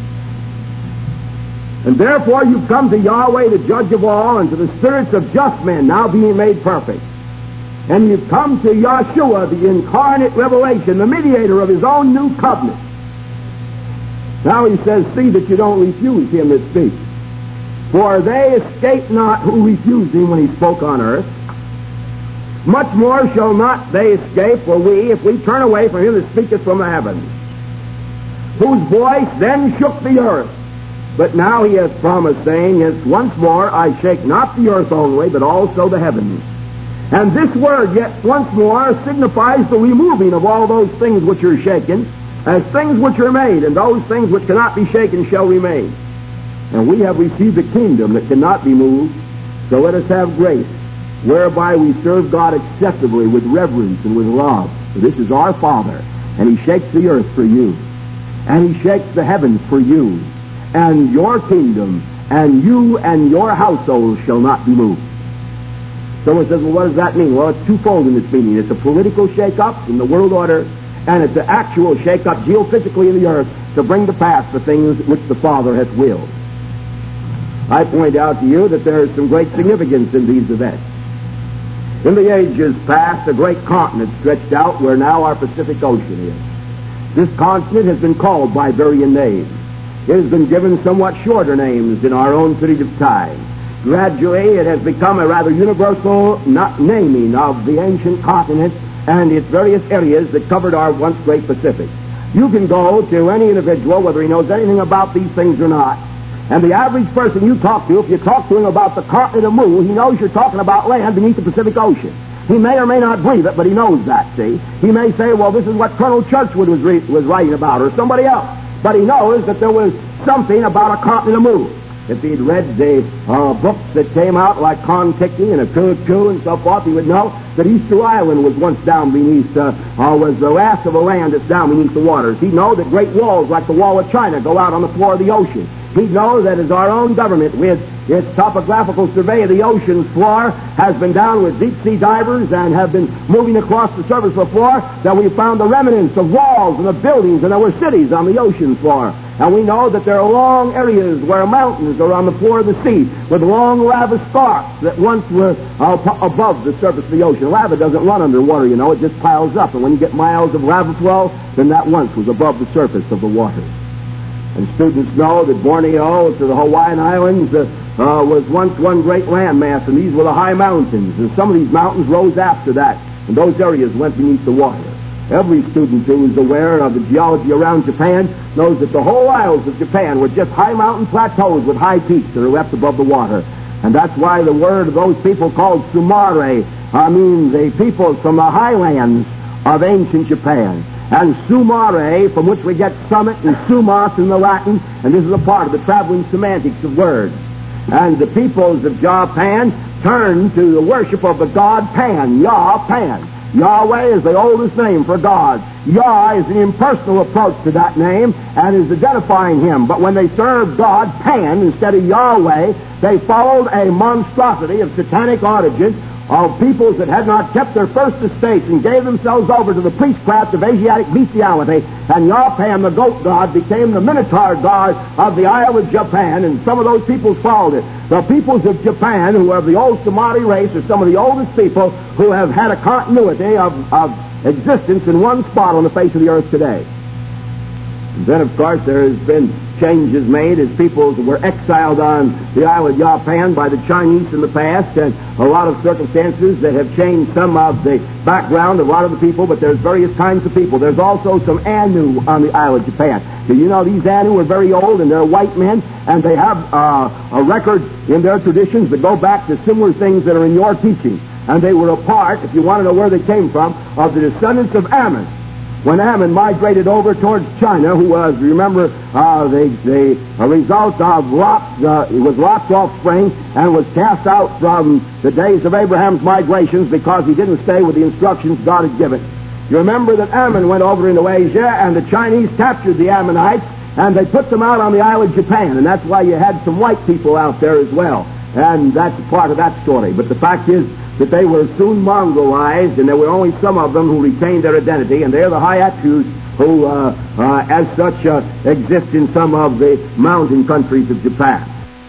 And therefore you've come to Yahweh, the judge of all, and to the spirits of just men, now being made perfect. And you've come to Yahshua, the incarnate revelation, the mediator of his own new covenant. Now he says, see that you don't refuse him that speaks. For they escape not who refused him when he spoke on earth. Much more shall not they escape, for we, if we turn away from him that speaketh from the heavens, whose voice then shook the earth. But now he hath promised, saying, Yes, once more I shake not the earth only, but also the heavens. And this word, yet once more, signifies the removing of all those things which are shaken, as things which are made, and those things which cannot be shaken shall remain. And we have received a kingdom that cannot be moved, so let us have grace, whereby we serve God acceptably with reverence and with love. For this is our Father, and he shakes the earth for you, and he shakes the heavens for you, and your kingdom, and you and your household shall not be moved. Someone says, well, what does that mean? Well, it's twofold in this meaning. It's a political shake-up in the world order, and it's an actual shake-up geophysically in the earth to bring to pass the things which the Father hath willed. I point out to you that there is some great significance in these events. In the ages past, a great continent stretched out where now our Pacific Ocean is. This continent has been called by varying names. It has been given somewhat shorter names in our own period of time. Gradually, it has become a rather universal not naming of the ancient continent and its various areas that covered our once great Pacific. You can go to any individual, whether he knows anything about these things or not, and the average person you talk to, if you talk to him about the continent of Mu, he knows you're talking about land beneath the Pacific Ocean. He may or may not believe it, but he knows that, see. He may say, well, this is what Colonel Churchwood was, re- was writing about, or somebody else. But he knows that there was something about a continent moon. If he'd read the uh, books that came out, like Kon-Tiki and a Choo and so forth, he would know that Easter Island was once down beneath, uh, uh, was the last of a land that's down beneath the waters. He'd know that great walls like the Wall of China go out on the floor of the ocean. He'd know that as our own government, with its topographical survey of the ocean's floor, has been down with deep-sea divers and have been moving across the surface of the floor, that we found the remnants of walls and of buildings, and there were cities on the ocean floor. And we know that there are long areas where mountains are on the floor of the sea with long lava sparks that once were uh, above the surface of the ocean. Lava doesn't run underwater, you know, it just piles up. And when you get miles of lava flow, then that once was above the surface of the water. And students know that Borneo to the Hawaiian Islands uh, uh, was once one great landmass, and these were the high mountains. And some of these mountains rose after that, and those areas went beneath the water. Every student who is aware of the geology around Japan knows that the whole isles of Japan were just high mountain plateaus with high peaks that are left above the water. And that's why the word of those people called Sumare, I mean the people from the highlands of ancient Japan. And Sumare, from which we get summit, and Sumos in the Latin, and this is a part of the traveling semantics of words. And the peoples of Japan turned to the worship of the god Pan, Yah Pan. Yahweh is the oldest name for God. Yah is an impersonal approach to that name and is identifying him. But when they served God, Pan, instead of Yahweh, they followed a monstrosity of satanic origin of peoples that had not kept their first estates and gave themselves over to the priestcraft of Asiatic bestiality. And Yah-Pan, the goat god, became the minotaur god of the Isle of Japan, and some of those peoples followed it. The peoples of Japan, who are the old Sumati race, are some of the oldest people who have had a continuity of, of existence in one spot on the face of the earth today. And then, of course, there has been changes made as peoples were exiled on the Isle of Japan by the Chinese in the past, and a lot of circumstances that have changed some of the background of a lot of the people, but there's various kinds of people. There's also some Anu on the Isle of Japan. Do you know these Anu are very old, and they're white men, and they have uh, a record in their traditions that go back to similar things that are in your teaching. And they were a part, if you want to know where they came from, of the descendants of Ammon. When Ammon migrated over towards China, who was, remember, uh, the, the a result of Lot's, uh, it was Lot's offspring, and was cast out from the days of Abraham's migrations because he didn't stay with the instructions God had given. You remember that Ammon went over into Asia, and the Chinese captured the Ammonites, and they put them out on the Isle of Japan, and that's why you had some white people out there as well. And that's part of that story. But the fact is that they were soon Mongolized, and there were only some of them who retained their identity, and they're the Hayatus who, uh, uh, as such, uh, exist in some of the mountain countries of Japan.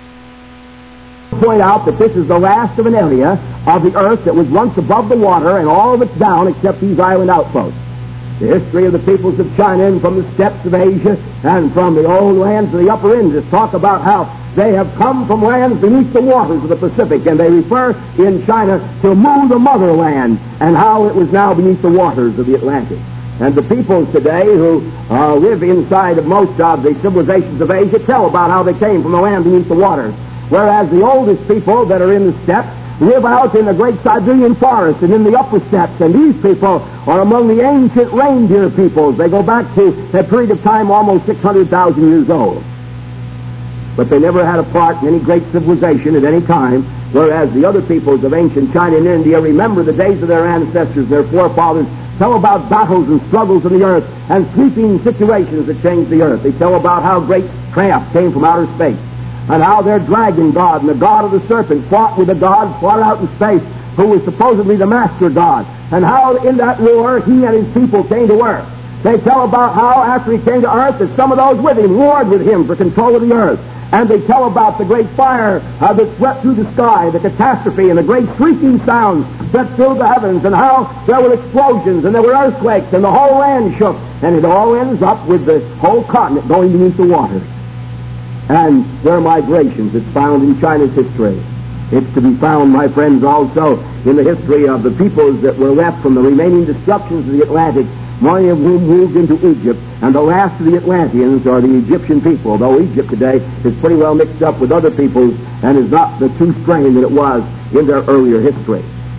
Point out that this is the last of an area of the earth that was once above the water, and all of it's down except these island outposts. The history of the peoples of China and from the steppes of Asia and from the old lands of the upper Indus talk about how they have come from lands beneath the waters of the Pacific, and they refer in China to Mu, the motherland, and how it was now beneath the waters of the Atlantic. And the peoples today who uh, live inside of most of the civilizations of Asia tell about how they came from the land beneath the waters, whereas the oldest people that are in the steppes live out in the great Siberian forest and in the upper steppes, and these people are among the ancient reindeer peoples. They go back to a period of time almost six hundred thousand years old. But they never had a part in any great civilization at any time, whereas the other peoples of ancient China and India remember the days of their ancestors, their forefathers, tell about battles and struggles in the earth and sweeping situations that changed the earth. They tell about how great craft came from outer space, and how their dragon god and the god of the serpent fought with a god far out in space who was supposedly the master god, and how in that war he and his people came to earth. They tell about how after he came to earth that some of those with him warred with him for control of the earth. And they tell about the great fire uh, that swept through the sky, the catastrophe, and the great shrieking sounds that filled the heavens, and how there were explosions, and there were earthquakes, and the whole land shook. And it all ends up with the whole continent going beneath the water. And their migrations, it's found in China's history. It's to be found, my friends, also in the history of the peoples that were left from the remaining destructions of the Atlantic, many of whom moved into Egypt, and the last of the Atlanteans are the Egyptian people, though Egypt today is pretty well mixed up with other peoples and is not the true strain that it was in their earlier history.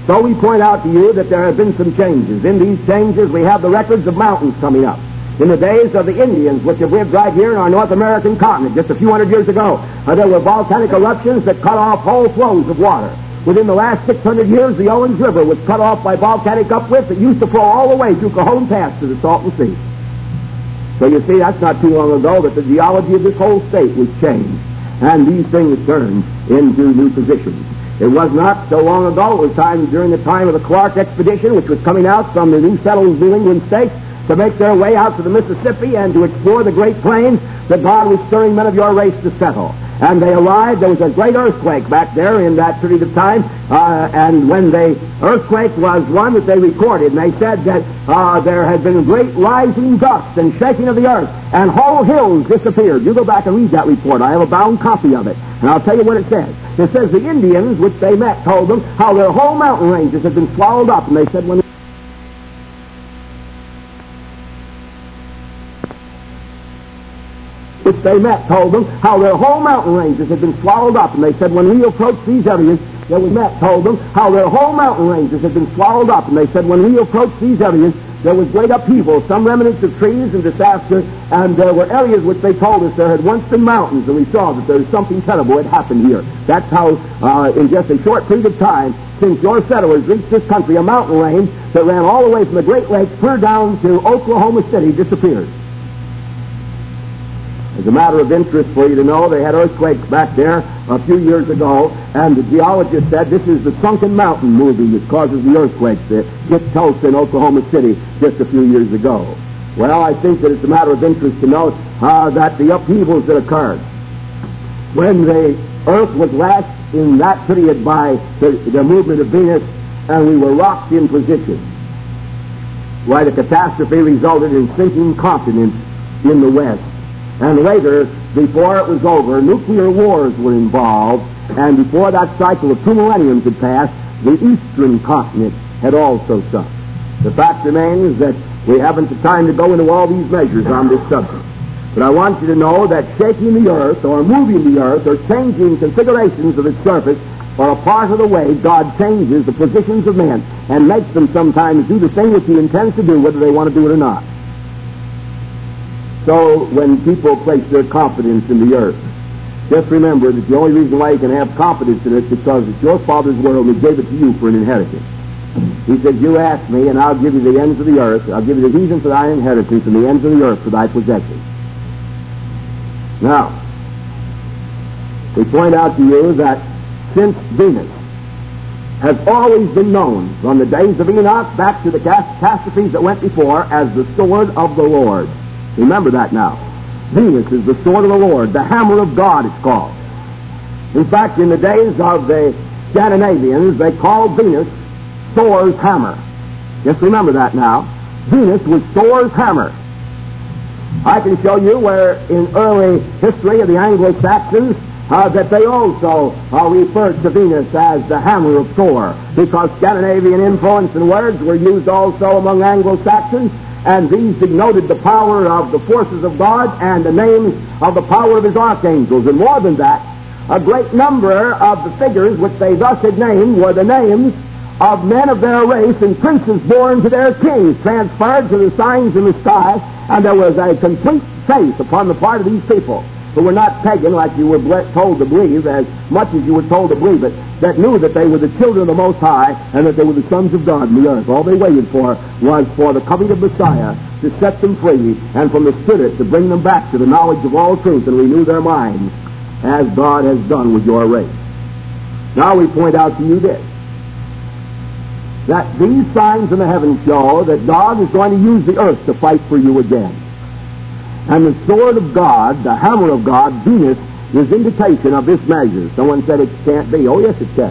So we point out to you that there have been some changes. In these changes, we have the records of mountains coming up. In the days of the Indians, which have lived right here in our North American continent, just a few hundred years ago, uh, there were volcanic eruptions that cut off whole flows of water. Within the last six hundred years, the Owens River was cut off by volcanic uplift that used to flow all the way through Cajon Pass to the Salton Sea. So you see, that's not too long ago that the geology of this whole state was changed, and these things turned into new positions. It was not so long ago, it was time during the time of the Clark expedition, which was coming out from the new settled New England states to make their way out to the Mississippi and to explore the Great Plains, that God was stirring men of your race to settle. And they arrived. There was a great earthquake back there in that period of time, uh, and when the earthquake was one that they recorded, and they said that uh, there had been great rising dust and shaking of the earth, and whole hills disappeared. You go back and read that report. I have a bound copy of it, and I'll tell you what it says. It says the Indians, which they met, told them how their whole mountain ranges had been swallowed up, and they said when which they met told them how their whole mountain ranges had been swallowed up, and they said when we approached these areas that we met told them how their whole mountain ranges had been swallowed up, and they said when we approached these areas there was great upheaval, some remnants of trees and disaster, and there were areas which they told us there had once been mountains, and we saw that there was something terrible had happened here. That's how, uh, in just a short period of time, since your settlers reached this country, a mountain range that ran all the way from the Great Lakes clear down to Oklahoma City disappeared. As a matter of interest for you to know, they had earthquakes back there a few years ago, and the geologist said this is the Sunken Mountain movie that causes the earthquakes that hit Tulsa in Oklahoma City just a few years ago. Well, I think that it's a matter of interest to note uh, that the upheavals that occurred when the earth was lashed in that period by the, the movement of Venus, and we were rocked in position, why the catastrophe resulted in sinking continents in the West. And later, before it was over, nuclear wars were involved, and before that cycle of two millenniums had passed, the eastern continent had also sunk. The fact remains that we haven't the time to go into all these measures on this subject. But I want you to know that shaking the earth, or moving the earth, or changing configurations of its surface, are a part of the way God changes the positions of men and makes them sometimes do the thing which He intends to do, whether they want to do it or not. So when people place their confidence in the earth, just remember that the only reason why you can have confidence in it is because it's your Father's world and He gave it to you for an inheritance. He said, you ask me, and I'll give you the ends of the earth. I'll give you the heathen for thy inheritance and the ends of the earth for thy possession. Now, we point out to you that since Venus has always been known from the days of Enoch back to the catastrophes that went before as the sword of the Lord. Remember that now. Venus is the sword of the Lord, the hammer of God it's called. In fact, in the days of the Scandinavians, they called Venus Thor's hammer. Just remember that now. Venus was Thor's hammer. I can show you where in early history of the Anglo-Saxons uh, that they also uh, referred to Venus as the hammer of Thor, because Scandinavian influence and words were used also among Anglo-Saxons, and these denoted the power of the forces of God and the names of the power of His archangels. And more than that, a great number of the figures which they thus had named were the names of men of their race and princes born to their kings, transferred to the signs in the sky, and there was a complete faith upon the part of these people who were not pagan like you were told to believe, as much as you were told to believe it, that knew that they were the children of the Most High and that they were the sons of God in the earth. All they waited for was for the coming of Messiah to set them free, and from the Spirit to bring them back to the knowledge of all truth and renew their minds, as God has done with your race. Now we point out to you this, that these signs in the heavens show that God is going to use the earth to fight for you again. And the sword of God, the hammer of God, Venus, is indication of this measure. Someone said it can't be. Oh, yes, it can.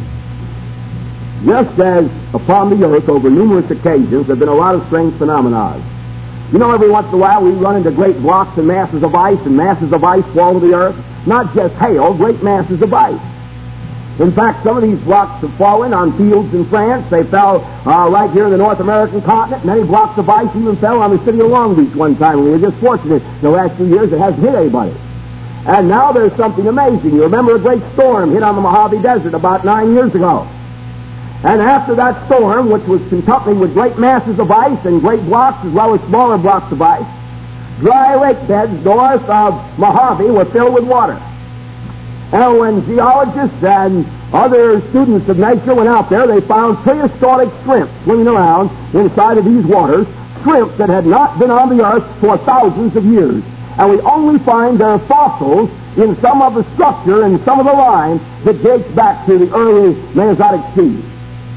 Just as upon the earth, over numerous occasions, there have been a lot of strange phenomena. You know, every once in a while we run into great blocks and masses of ice, and masses of ice fall to the earth. Not just hail, great masses of ice. In fact, some of these blocks have fallen on fields in France. They fell uh, right here in the North American continent. Many blocks of ice even fell on the city of Long Beach one time. We were just fortunate in the last few years it hasn't hit anybody. And now there's something amazing. You remember a great storm hit on the Mojave Desert about nine years ago. And after that storm, which was accompanied with great masses of ice and great blocks as well as smaller blocks of ice, dry lake beds north of Mojave were filled with water. And when geologists and other students of nature went out there, they found prehistoric shrimp swimming around inside of these waters, shrimp that had not been on the earth for thousands of years. And we only find their fossils in some of the structure and some of the lines that dates back to the early Mesozoic seas.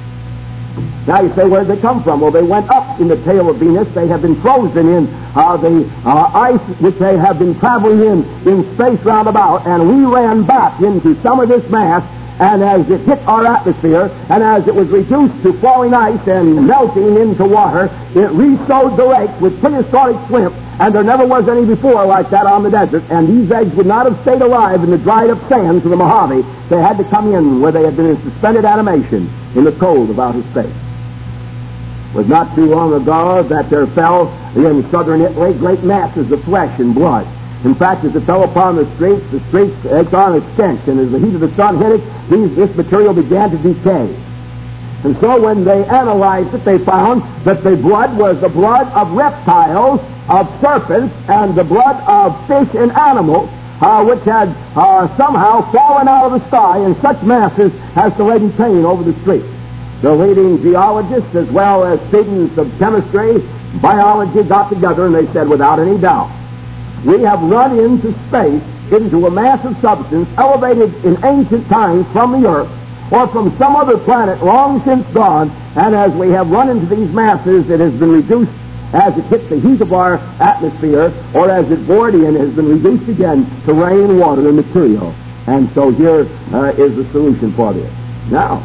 Now you say, where did they come from? Well, they went up in the tail of Venus. They have been frozen in uh, the uh, ice which they have been traveling in in space round about, and we ran back into some of this mass, and as it hit our atmosphere, and as it was reduced to falling ice and melting into water, it re-sowed the lake with prehistoric shrimp, and there never was any before like that on the desert, and these eggs would not have stayed alive in the dried-up sands of the Mojave. They had to come in where they had been in suspended animation in the cold of outer space. It was not too long ago that there fell in southern Italy great masses of flesh and blood. In fact, as it fell upon the streets, the streets took on a stench, and as the heat of the sun hit it, these, this material began to decay. And so when they analyzed it, they found that the blood was the blood of reptiles, of serpents, and the blood of fish and animals, uh, which had uh, somehow fallen out of the sky in such masses as to lay decaying over the streets. The leading geologists as well as students of chemistry, biology got together and they said, without any doubt, we have run into space, into a mass of substance elevated in ancient times from the earth or from some other planet long since gone, and as we have run into these masses, it has been reduced as it hit the heat of our atmosphere, or as it bored in, it has been reduced again to rain, water, and material. And so here uh, is the solution for this. Now,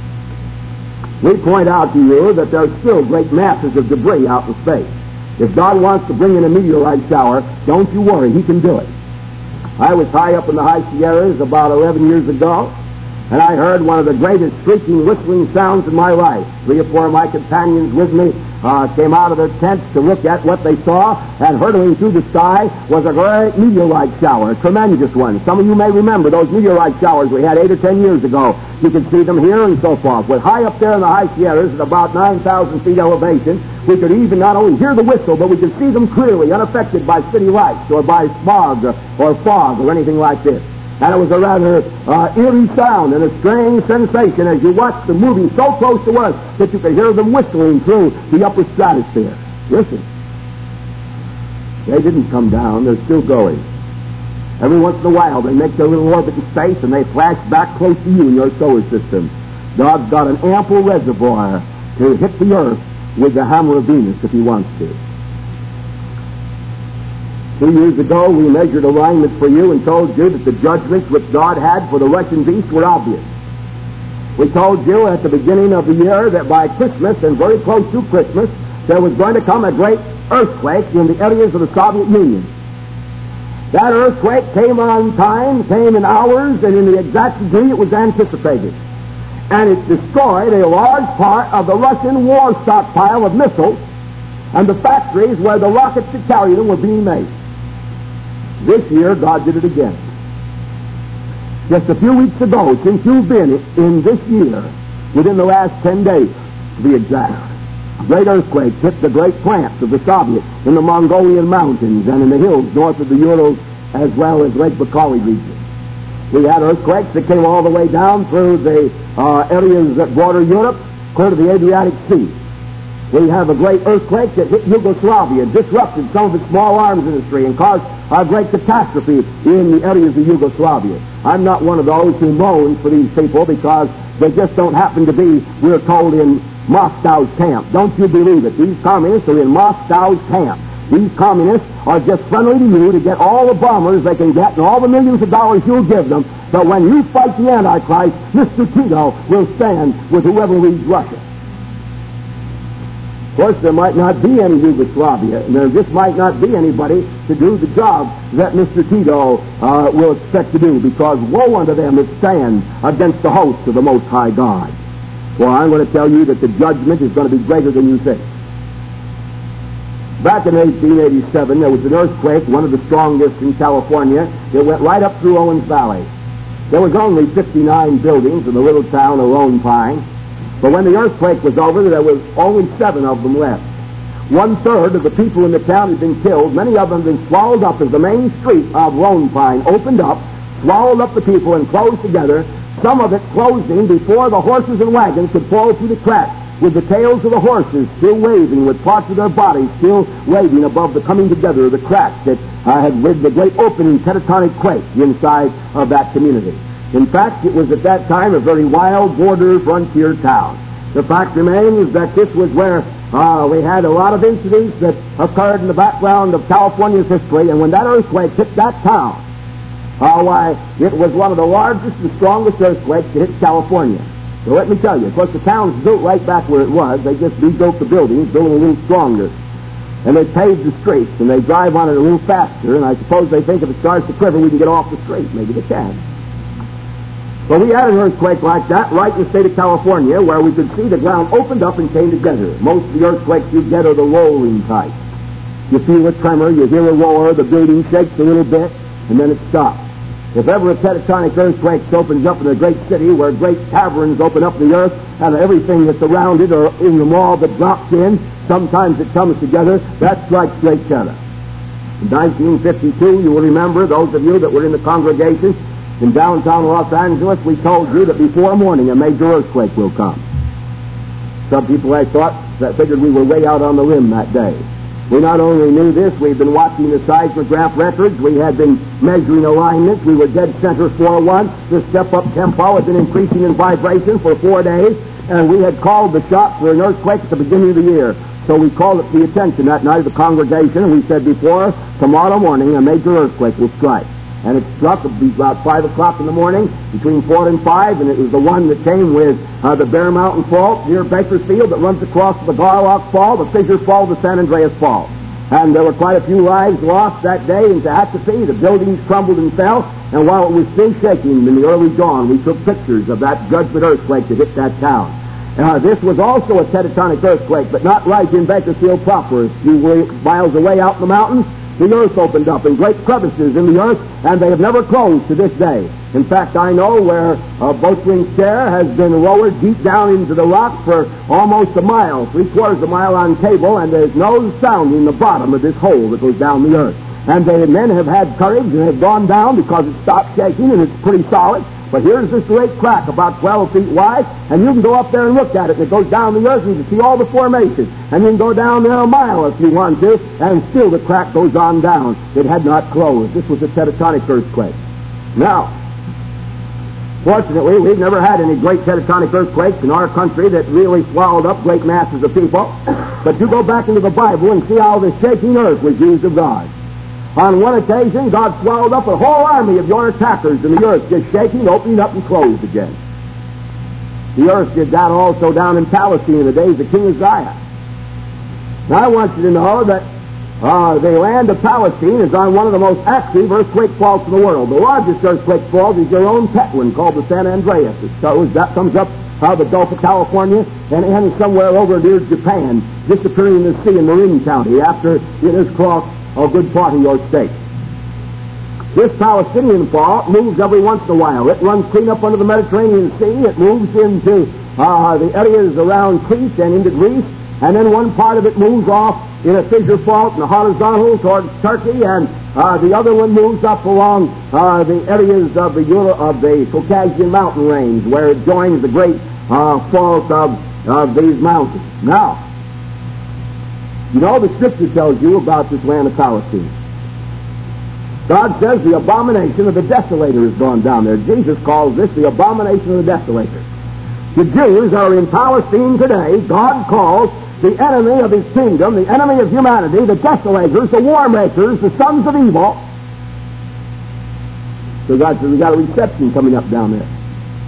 we point out to you that there are still great masses of debris out in space. If God wants to bring in a meteorite shower, don't you worry, He can do it. I was high up in the high Sierras about eleven years ago, and I heard one of the greatest shrieking, whistling sounds in my life. Three or four of my companions with me uh, came out of their tents to look at what they saw, and hurtling through the sky was a great meteorite shower, a tremendous one. Some of you may remember those meteorite showers we had eight or ten years ago. You can see them here and so forth. We're high up there in the high Sierras at about nine thousand feet elevation. We could even not only hear the whistle, but we could see them clearly, unaffected by city lights or by smog or, or fog or anything like this. And it was a rather uh, eerie sound and a strange sensation as you watched them moving so close to us that you could hear them whistling through the upper stratosphere. Listen. They didn't come down. They're still going. Every once in a while they make their little orbit in space and they flash back close to you in your solar system. God's got an ample reservoir to hit the earth with the hammer of Venus if He wants to. Two years ago, we measured alignment for you and told you that the judgments which God had for the Russian beast were obvious. We told you at the beginning of the year that by Christmas, and very close to Christmas, there was going to come a great earthquake in the areas of the Soviet Union. That earthquake came on time, came in hours, and in the exact degree it was anticipated. And it destroyed a large part of the Russian war stockpile of missiles and the factories where the rockets that carried them were being made. This year, God did it again. Just a few weeks ago, since you've been in this year, within the last ten days, to be exact, great earthquakes hit the great plants of the Soviet in the Mongolian mountains and in the hills north of the Urals, as well as Lake Baikal region. We had earthquakes that came all the way down through the uh, areas that border Europe, clear to the Adriatic Sea. We have a great earthquake that hit Yugoslavia, disrupted some of its small arms industry, and caused a great catastrophe in the areas of Yugoslavia. I'm not one of those who moans for these people because they just don't happen to be, we're told, in Moscow's camp. Don't you believe it? These communists are in Moscow's camp. These communists are just friendly to you to get all the bombers they can get and all the millions of dollars you'll give them. But when you fight the Antichrist, Mister Tito will stand with whoever leads Russia. Of course, there might not be any Yugoslavia, and there just might not be anybody to do the job that Mister Tito uh, will expect to do, because woe unto them that stand against the host of the Most High God. Well, I'm going to tell you that the judgment is going to be greater than you think. Back in eighteen eighty-seven, there was an earthquake, one of the strongest in California. It went right up through Owens Valley. There was only fifty-nine buildings in the little town of Lone Pine. But when the earthquake was over, there was only seven of them left. One-third of the people in the town had been killed. Many of them had been swallowed up as the main street of Lone Pine opened up, swallowed up the people, and closed together. Some of it closing before the horses and wagons could fall through the cracks, with the tails of the horses still waving, with parts of their bodies still waving above the coming together of the cracks that uh, had rid the great opening tectonic quake inside of that community. In fact, it was at that time a very wild border frontier town. The fact remains that this was where uh, we had a lot of incidents that occurred in the background of California's history, and when that earthquake hit that town, uh, why, it was one of the largest and strongest earthquakes to hit California. So let me tell you, of course, the town's built right back where it was. They just rebuilt the buildings, built it a little stronger. And they paved the streets, and they drive on it a little faster, and I suppose they think if it starts to quiver, we can get off the street. Maybe they can. But we had an earthquake like that right in the state of California, where we could see the ground opened up and came together. Most of the earthquakes you get are the rolling type. You feel a tremor, you hear a roar, the building shakes a little bit, and then it stops. If ever a tectonic earthquake opens up in a great city where great caverns open up the earth and everything that's around it or in the wall that drops in, sometimes it comes together, that strikes great terror. In nineteen fifty-two, you will remember, those of you that were in the congregation, in downtown Los Angeles, we told you that before morning a major earthquake will come. Some people, I thought, that figured we were way out on the limb that day. We not only knew this, we'd been watching the seismograph records, we had been measuring alignments, we were dead center four one, the step-up tempo had been increasing in vibration for four days, and we had called the shot for an earthquake at the beginning of the year. So we called it to the attention that night of the congregation, and we said before tomorrow morning a major earthquake will strike. And it struck about five o'clock in the morning, between four and five, and it was the one that came with uh, the Bear Mountain Fault near Bakersfield that runs across the Garlock Fall, the Fissure Fall, the San Andreas Fall. And there were quite a few lives lost that day in Tehachapi. The buildings crumbled and fell, and while it was still shaking in the early dawn, we took pictures of that judgment earthquake that hit that town. Uh, this was also a tectonic earthquake, but not right in Bakersfield proper. A few miles away out in the mountains, the earth opened up in great crevices in the earth, and they have never closed to this day. In fact, I know where a boat-swing chair has been lowered deep down into the rock for almost a mile, three-quarters of a mile on cable, and there's no sound in the bottom of this hole that goes down the earth. And the men have had courage and have gone down because it stopped shaking and it's pretty solid. But here's this great crack about twelve feet wide, and you can go up there and look at it, and it goes down the earth, and you can see all the formations. And you can go down there a mile if you want to, and still the crack goes on down. It had not closed. This was a tectonic earthquake. Now, fortunately, we've never had any great tectonic earthquakes in our country that really swallowed up great masses of people. But you go back into the Bible and see how the shaking earth was used of God. On one occasion, God swallowed up a whole army of your attackers, and the earth just shaking, opening up, and closed again. The earth did that also down in Palestine in the days of King Uzziah. Now, I want you to know that uh, the land of Palestine is on one of the most active earthquake faults in the world. The largest earthquake fault is your own pet one called the San Andreas. It goes, that comes up out of the Gulf of California and ends somewhere over near Japan, disappearing in the sea in Marin County after it has crossed a good part of your state. This Palestinian fault moves every once in a while. It runs clean up under the Mediterranean Sea. It moves into uh, the areas around Crete and into Greece, and then one part of it moves off in a fissure fault in the horizontal towards Turkey, and uh, the other one moves up along uh, the areas of the Euro- of the Caucasian mountain range, where it joins the great uh, fault of, of these mountains. Now, you know, the Scripture tells you about this land of Palestine. God says the abomination of the desolator has gone down there. Jesus calls this the abomination of the desolator. The Jews are in Palestine today. God calls the enemy of his kingdom, the enemy of humanity, the desolators, the war makers, the sons of evil. So God says we've got a reception coming up down there.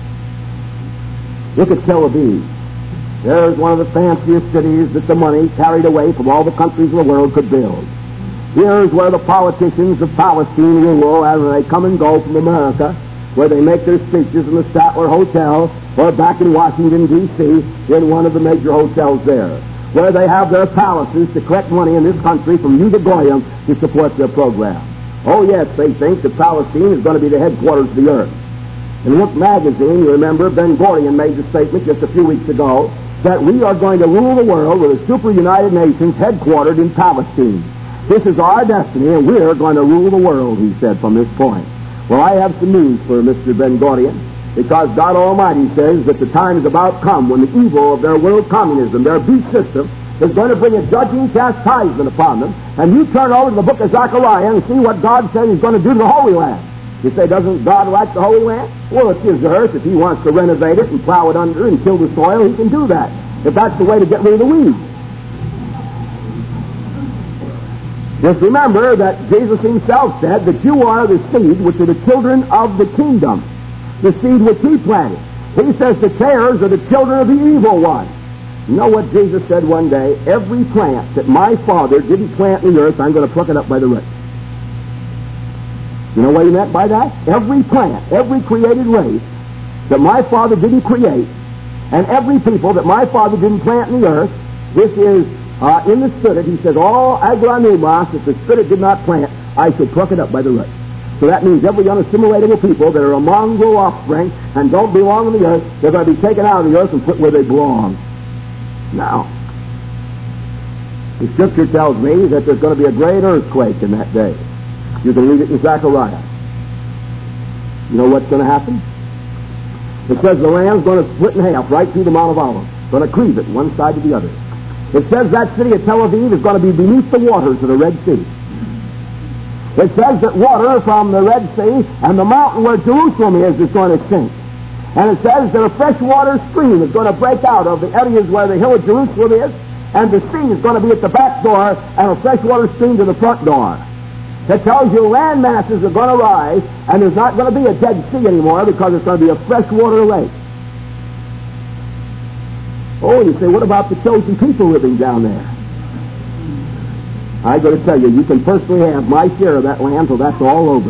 Look at Tel Aviv. There's one of the fanciest cities that the money carried away from all the countries of the world could build. Here's where the politicians of Palestine rule as they come and go from America, where they make their speeches in the Statler Hotel or back in Washington, D C in one of the major hotels there, where they have their palaces to collect money in this country from you, the Goyim, to support their program. Oh, yes, they think that Palestine is going to be the headquarters of the earth. In Look magazine, you remember, Ben Gurion made the statement just a few weeks ago that we are going to rule the world with a super United Nations headquartered in Palestine. This is our destiny, and we're going to rule the world, he said from this point. Well, I have some news for Mister Ben Gurion, because God Almighty says that the time is about come when the evil of their world communism, their beast system, is going to bring a judging chastisement upon them. And you turn over to the book of Zechariah and see what God says he's going to do to the Holy Land. You say, doesn't God like the Holy Land? Well, it's his earth. If he wants to renovate it and plow it under and kill the soil, he can do that. If that's the way to get rid of the weeds. Just remember that Jesus himself said that you are the seed which are the children of the kingdom, the seed which he planted. He says the tares are the children of the evil one. You know what Jesus said one day? Every plant that my Father didn't plant in the earth, I'm going to pluck it up by the roots. You know what he meant by that? Every plant, every created race that my Father didn't create, and every people that my Father didn't plant in the earth, this is uh, in the Spirit. He says, all agronumos, if the Spirit did not plant, I should pluck it up by the roots. So that means every unassimilatable people that are a mongrel offspring and don't belong on the earth, they're going to be taken out of the earth and put where they belong. Now, the Scripture tells me that there's going to be a great earthquake in that day. You can read it in Zechariah. You know what's going to happen? It says the land's going to split in half right through the Mount of Olives. Going to cleave it one side to the other. It says that city of Tel Aviv is going to be beneath the waters of the Red Sea. It says that water from the Red Sea and the mountain where Jerusalem is is going to sink. And it says that a freshwater stream is going to break out of the areas where the hill of Jerusalem is, and the sea is going to be at the back door and a freshwater stream to the front door. It tells you land masses are going to rise, and there's not going to be a Dead Sea anymore because it's going to be a freshwater lake. Oh, you say, what about the chosen people living down there? I got to tell you, you can personally have my share of that land till that's all over.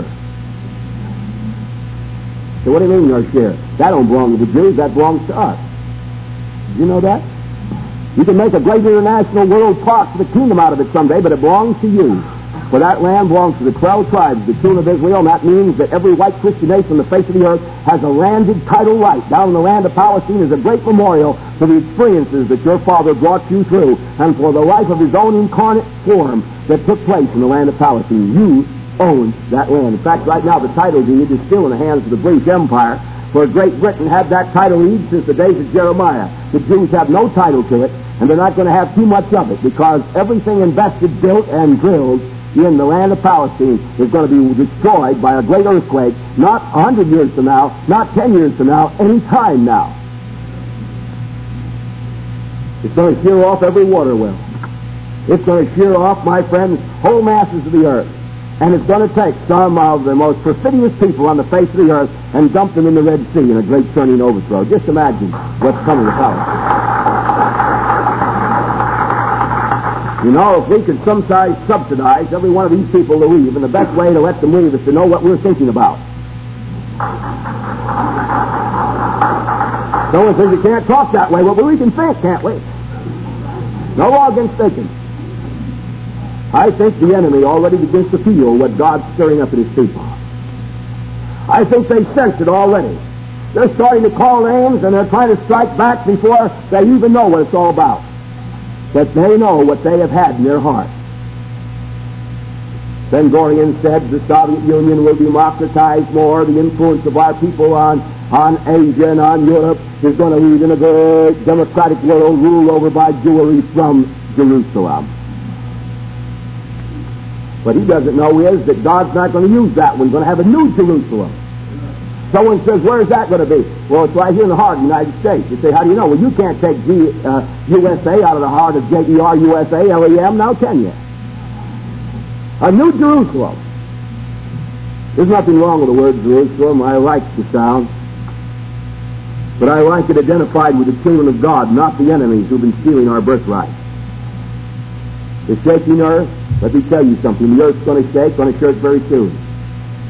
So what do you mean your share? That don't belong to the Jews, that belongs to us. Did you know that? You can make a great international world park for the kingdom out of it someday, but it belongs to you. For that land belongs to the twelve tribes, the children of Israel, and that means that every white Christian nation on the face of the earth has a landed title right. Down in the land of Palestine is a great memorial for the experiences that your father brought you through, and for the life of his own incarnate form that took place in the land of Palestine. You own that land. In fact, right now the title deed is still in the hands of the British Empire, for Great Britain had that title deed since the days of Jeremiah. The Jews have no title to it, and they're not going to have too much of it, because everything invested, built, and drilled in the land of Palestine is going to be destroyed by a great earthquake, not a hundred years from now, not ten years from now, any time now. It's going to shear off every water well. It's going to shear off, my friends, whole masses of the earth. And it's going to take some of the most perfidious people on the face of the earth and dump them in the Red Sea in a great churning overthrow. Just imagine what's coming to Palestine. You know, if we could sometimes subsidize every one of these people to leave, and the best way to let them leave is to know what we're thinking about. Someone says you can't talk that way. Well, but we can think, can't we? No law against thinking. I think the enemy already begins to feel what God's stirring up in his people. I think they sense it already. They're starting to call names, and they're trying to strike back before they even know what it's all about. That they know what they have had in their heart. Ben Gurion said the Soviet Union will democratize more. The influence of our people on, on Asia and on Europe is going to lead in a great democratic world ruled over by Jewry from Jerusalem. What he doesn't know is that God's not going to use that one. He's going to have a new Jerusalem. Someone says, where is that going to be? Well, it's right here in the heart of the United States. You say, how do you know? Well, you can't take G, uh, U S A out of the heart of J E R U S A L E M, now can you? A new Jerusalem. There's nothing wrong with the word Jerusalem. I like the sound. But I like it identified with the children of God, not the enemies who've been stealing our birthright. The shaking earth, let me tell you something. The earth's going to shake, going to shake very soon.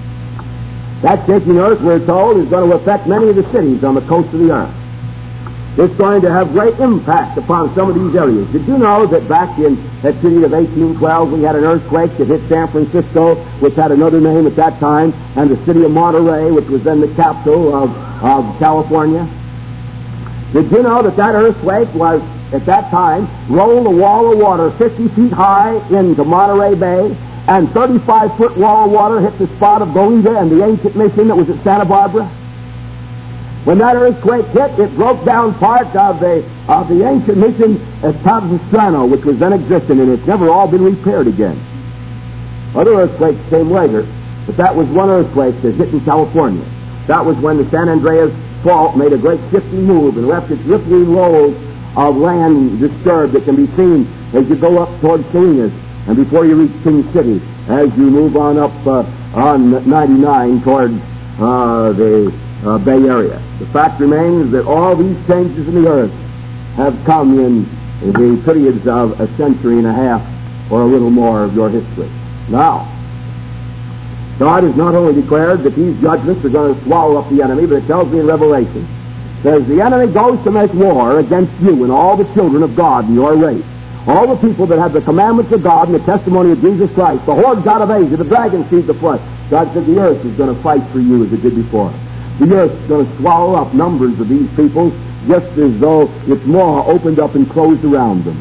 That shaking earth, we're told, is going to affect many of the cities on the coast of the earth. It's going to have great impact upon some of these areas. Did you know that back in that city of eighteen twelve, we had an earthquake that hit San Francisco, which had another name at that time, and the city of Monterey, which was then the capital of, of California? Did you know that that earthquake was, at that time, rolled a wall of water fifty feet high into Monterey Bay, and thirty-five foot wall of water hit the spot of Goleta and the ancient mission that was at Santa Barbara? When that earthquake hit, it broke down part of the of the ancient mission at Capistrano, which was then existing, and it's never all been repaired again. Other earthquakes came later, but that was one earthquake that hit in California. That was when the San Andreas Fault made a great shifting move and left its rippling rolls of land disturbed that can be seen as you go up towards Salinas and before you reach King City, as you move on up uh, on ninety-nine towards uh, the uh, Bay Area. The fact remains that all these changes in the earth have come in the periods of a century and a half or a little more of your history. Now, God has not only declared that these judgments are going to swallow up the enemy, but it tells me in Revelation, says the enemy goes to make war against you and all the children of God in your race. All the people that have the commandments of God and the testimony of Jesus Christ, the horde God of Asia, the dragon seed, the flesh. God said the earth is going to fight for you as it did before. The earth is going to swallow up numbers of these people just as though its maw opened up and closed around them.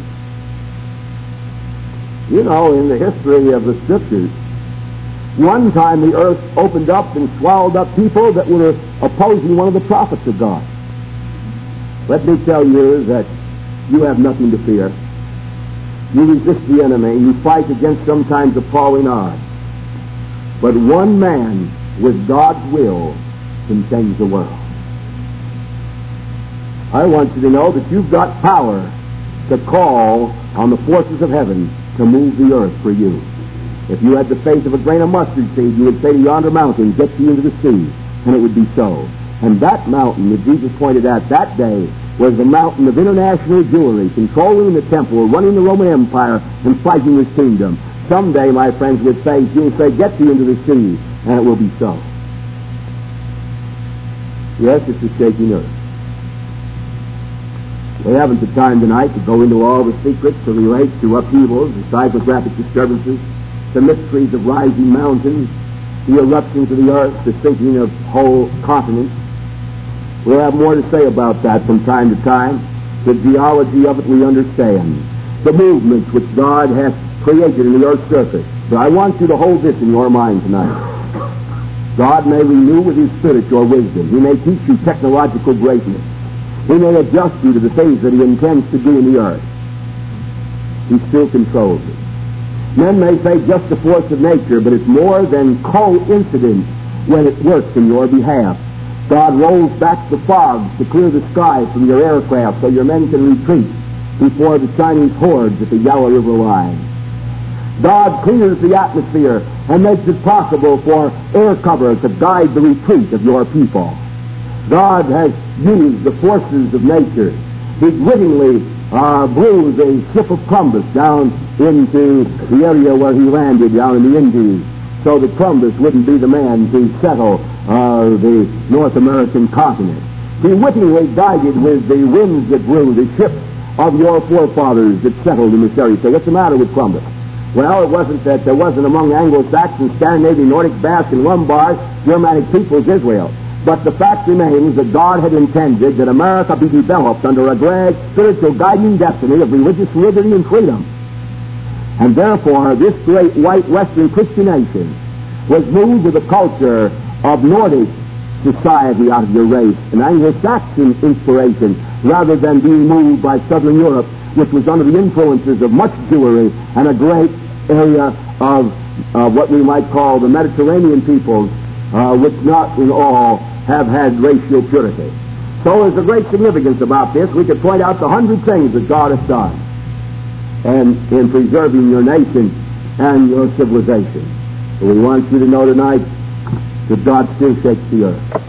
You know, in the history of the Scriptures, one time the earth opened up and swallowed up people that were opposing one of the prophets of God. Let me tell you that you have nothing to fear. You resist the enemy. You fight against sometimes appalling odds. But one man with God's will can change the world. I want you to know that you've got power to call on the forces of heaven to move the earth for you. If you had the faith of a grain of mustard seed, you would say to yonder mountain, get you into the sea, and it would be so. And that mountain that Jesus pointed at that day was the mountain of international jewelry, controlling the temple, running the Roman Empire, and fighting his kingdom. Someday, my friends, with faith, you'll say, get you into the sea, and it will be so. Yes, it's a shaking earth. We haven't the time tonight to go into all the secrets that relate to upheavals, the seismographic disturbances, the mysteries of rising mountains, the eruptions of the earth, the sinking of whole continents. We'll have more to say about that from time to time. The geology of it we understand. The movements which God has created in the earth's surface. But I want you to hold this in your mind tonight. God may renew with His Spirit your wisdom. He may teach you technological greatness. He may adjust you to the things that He intends to do in the earth. He still controls it. Men may say just the force of nature, but it's more than coincidence when it works in your behalf. God rolls back the fogs to clear the sky from your aircraft so your men can retreat before the Chinese hordes at the Yellow River line. God clears the atmosphere and makes it possible for air cover to guide the retreat of your people. God has used the forces of nature. He wittingly uh, blew the ship of Columbus down into the area where he landed down in the Indies, so that Columbus wouldn't be the man to settle uh, the North American continent. He wittingly guided with the winds that blew the ships of your forefathers that settled in this area. So what's the matter with Columbus? Well, it wasn't that there wasn't among Anglo-Saxon, Scandinavian, Nordic, Basque, and Lombard Germanic peoples Israel. But the fact remains that God had intended that America be developed under a great spiritual guiding destiny of religious liberty and freedom. And therefore, this great white Western Christian nation was moved with the culture of Nordic society out of your race, an Anglo-Saxon inspiration, rather than being moved by Southern Europe, which was under the influences of much Jewry and a great area of uh, what we might call the Mediterranean peoples, uh, which not in all have had racial purity. So there's a great significance about this. We could point out the hundred things that God has done and in preserving your nation and your civilization. So we want you to know tonight that God still shakes the earth.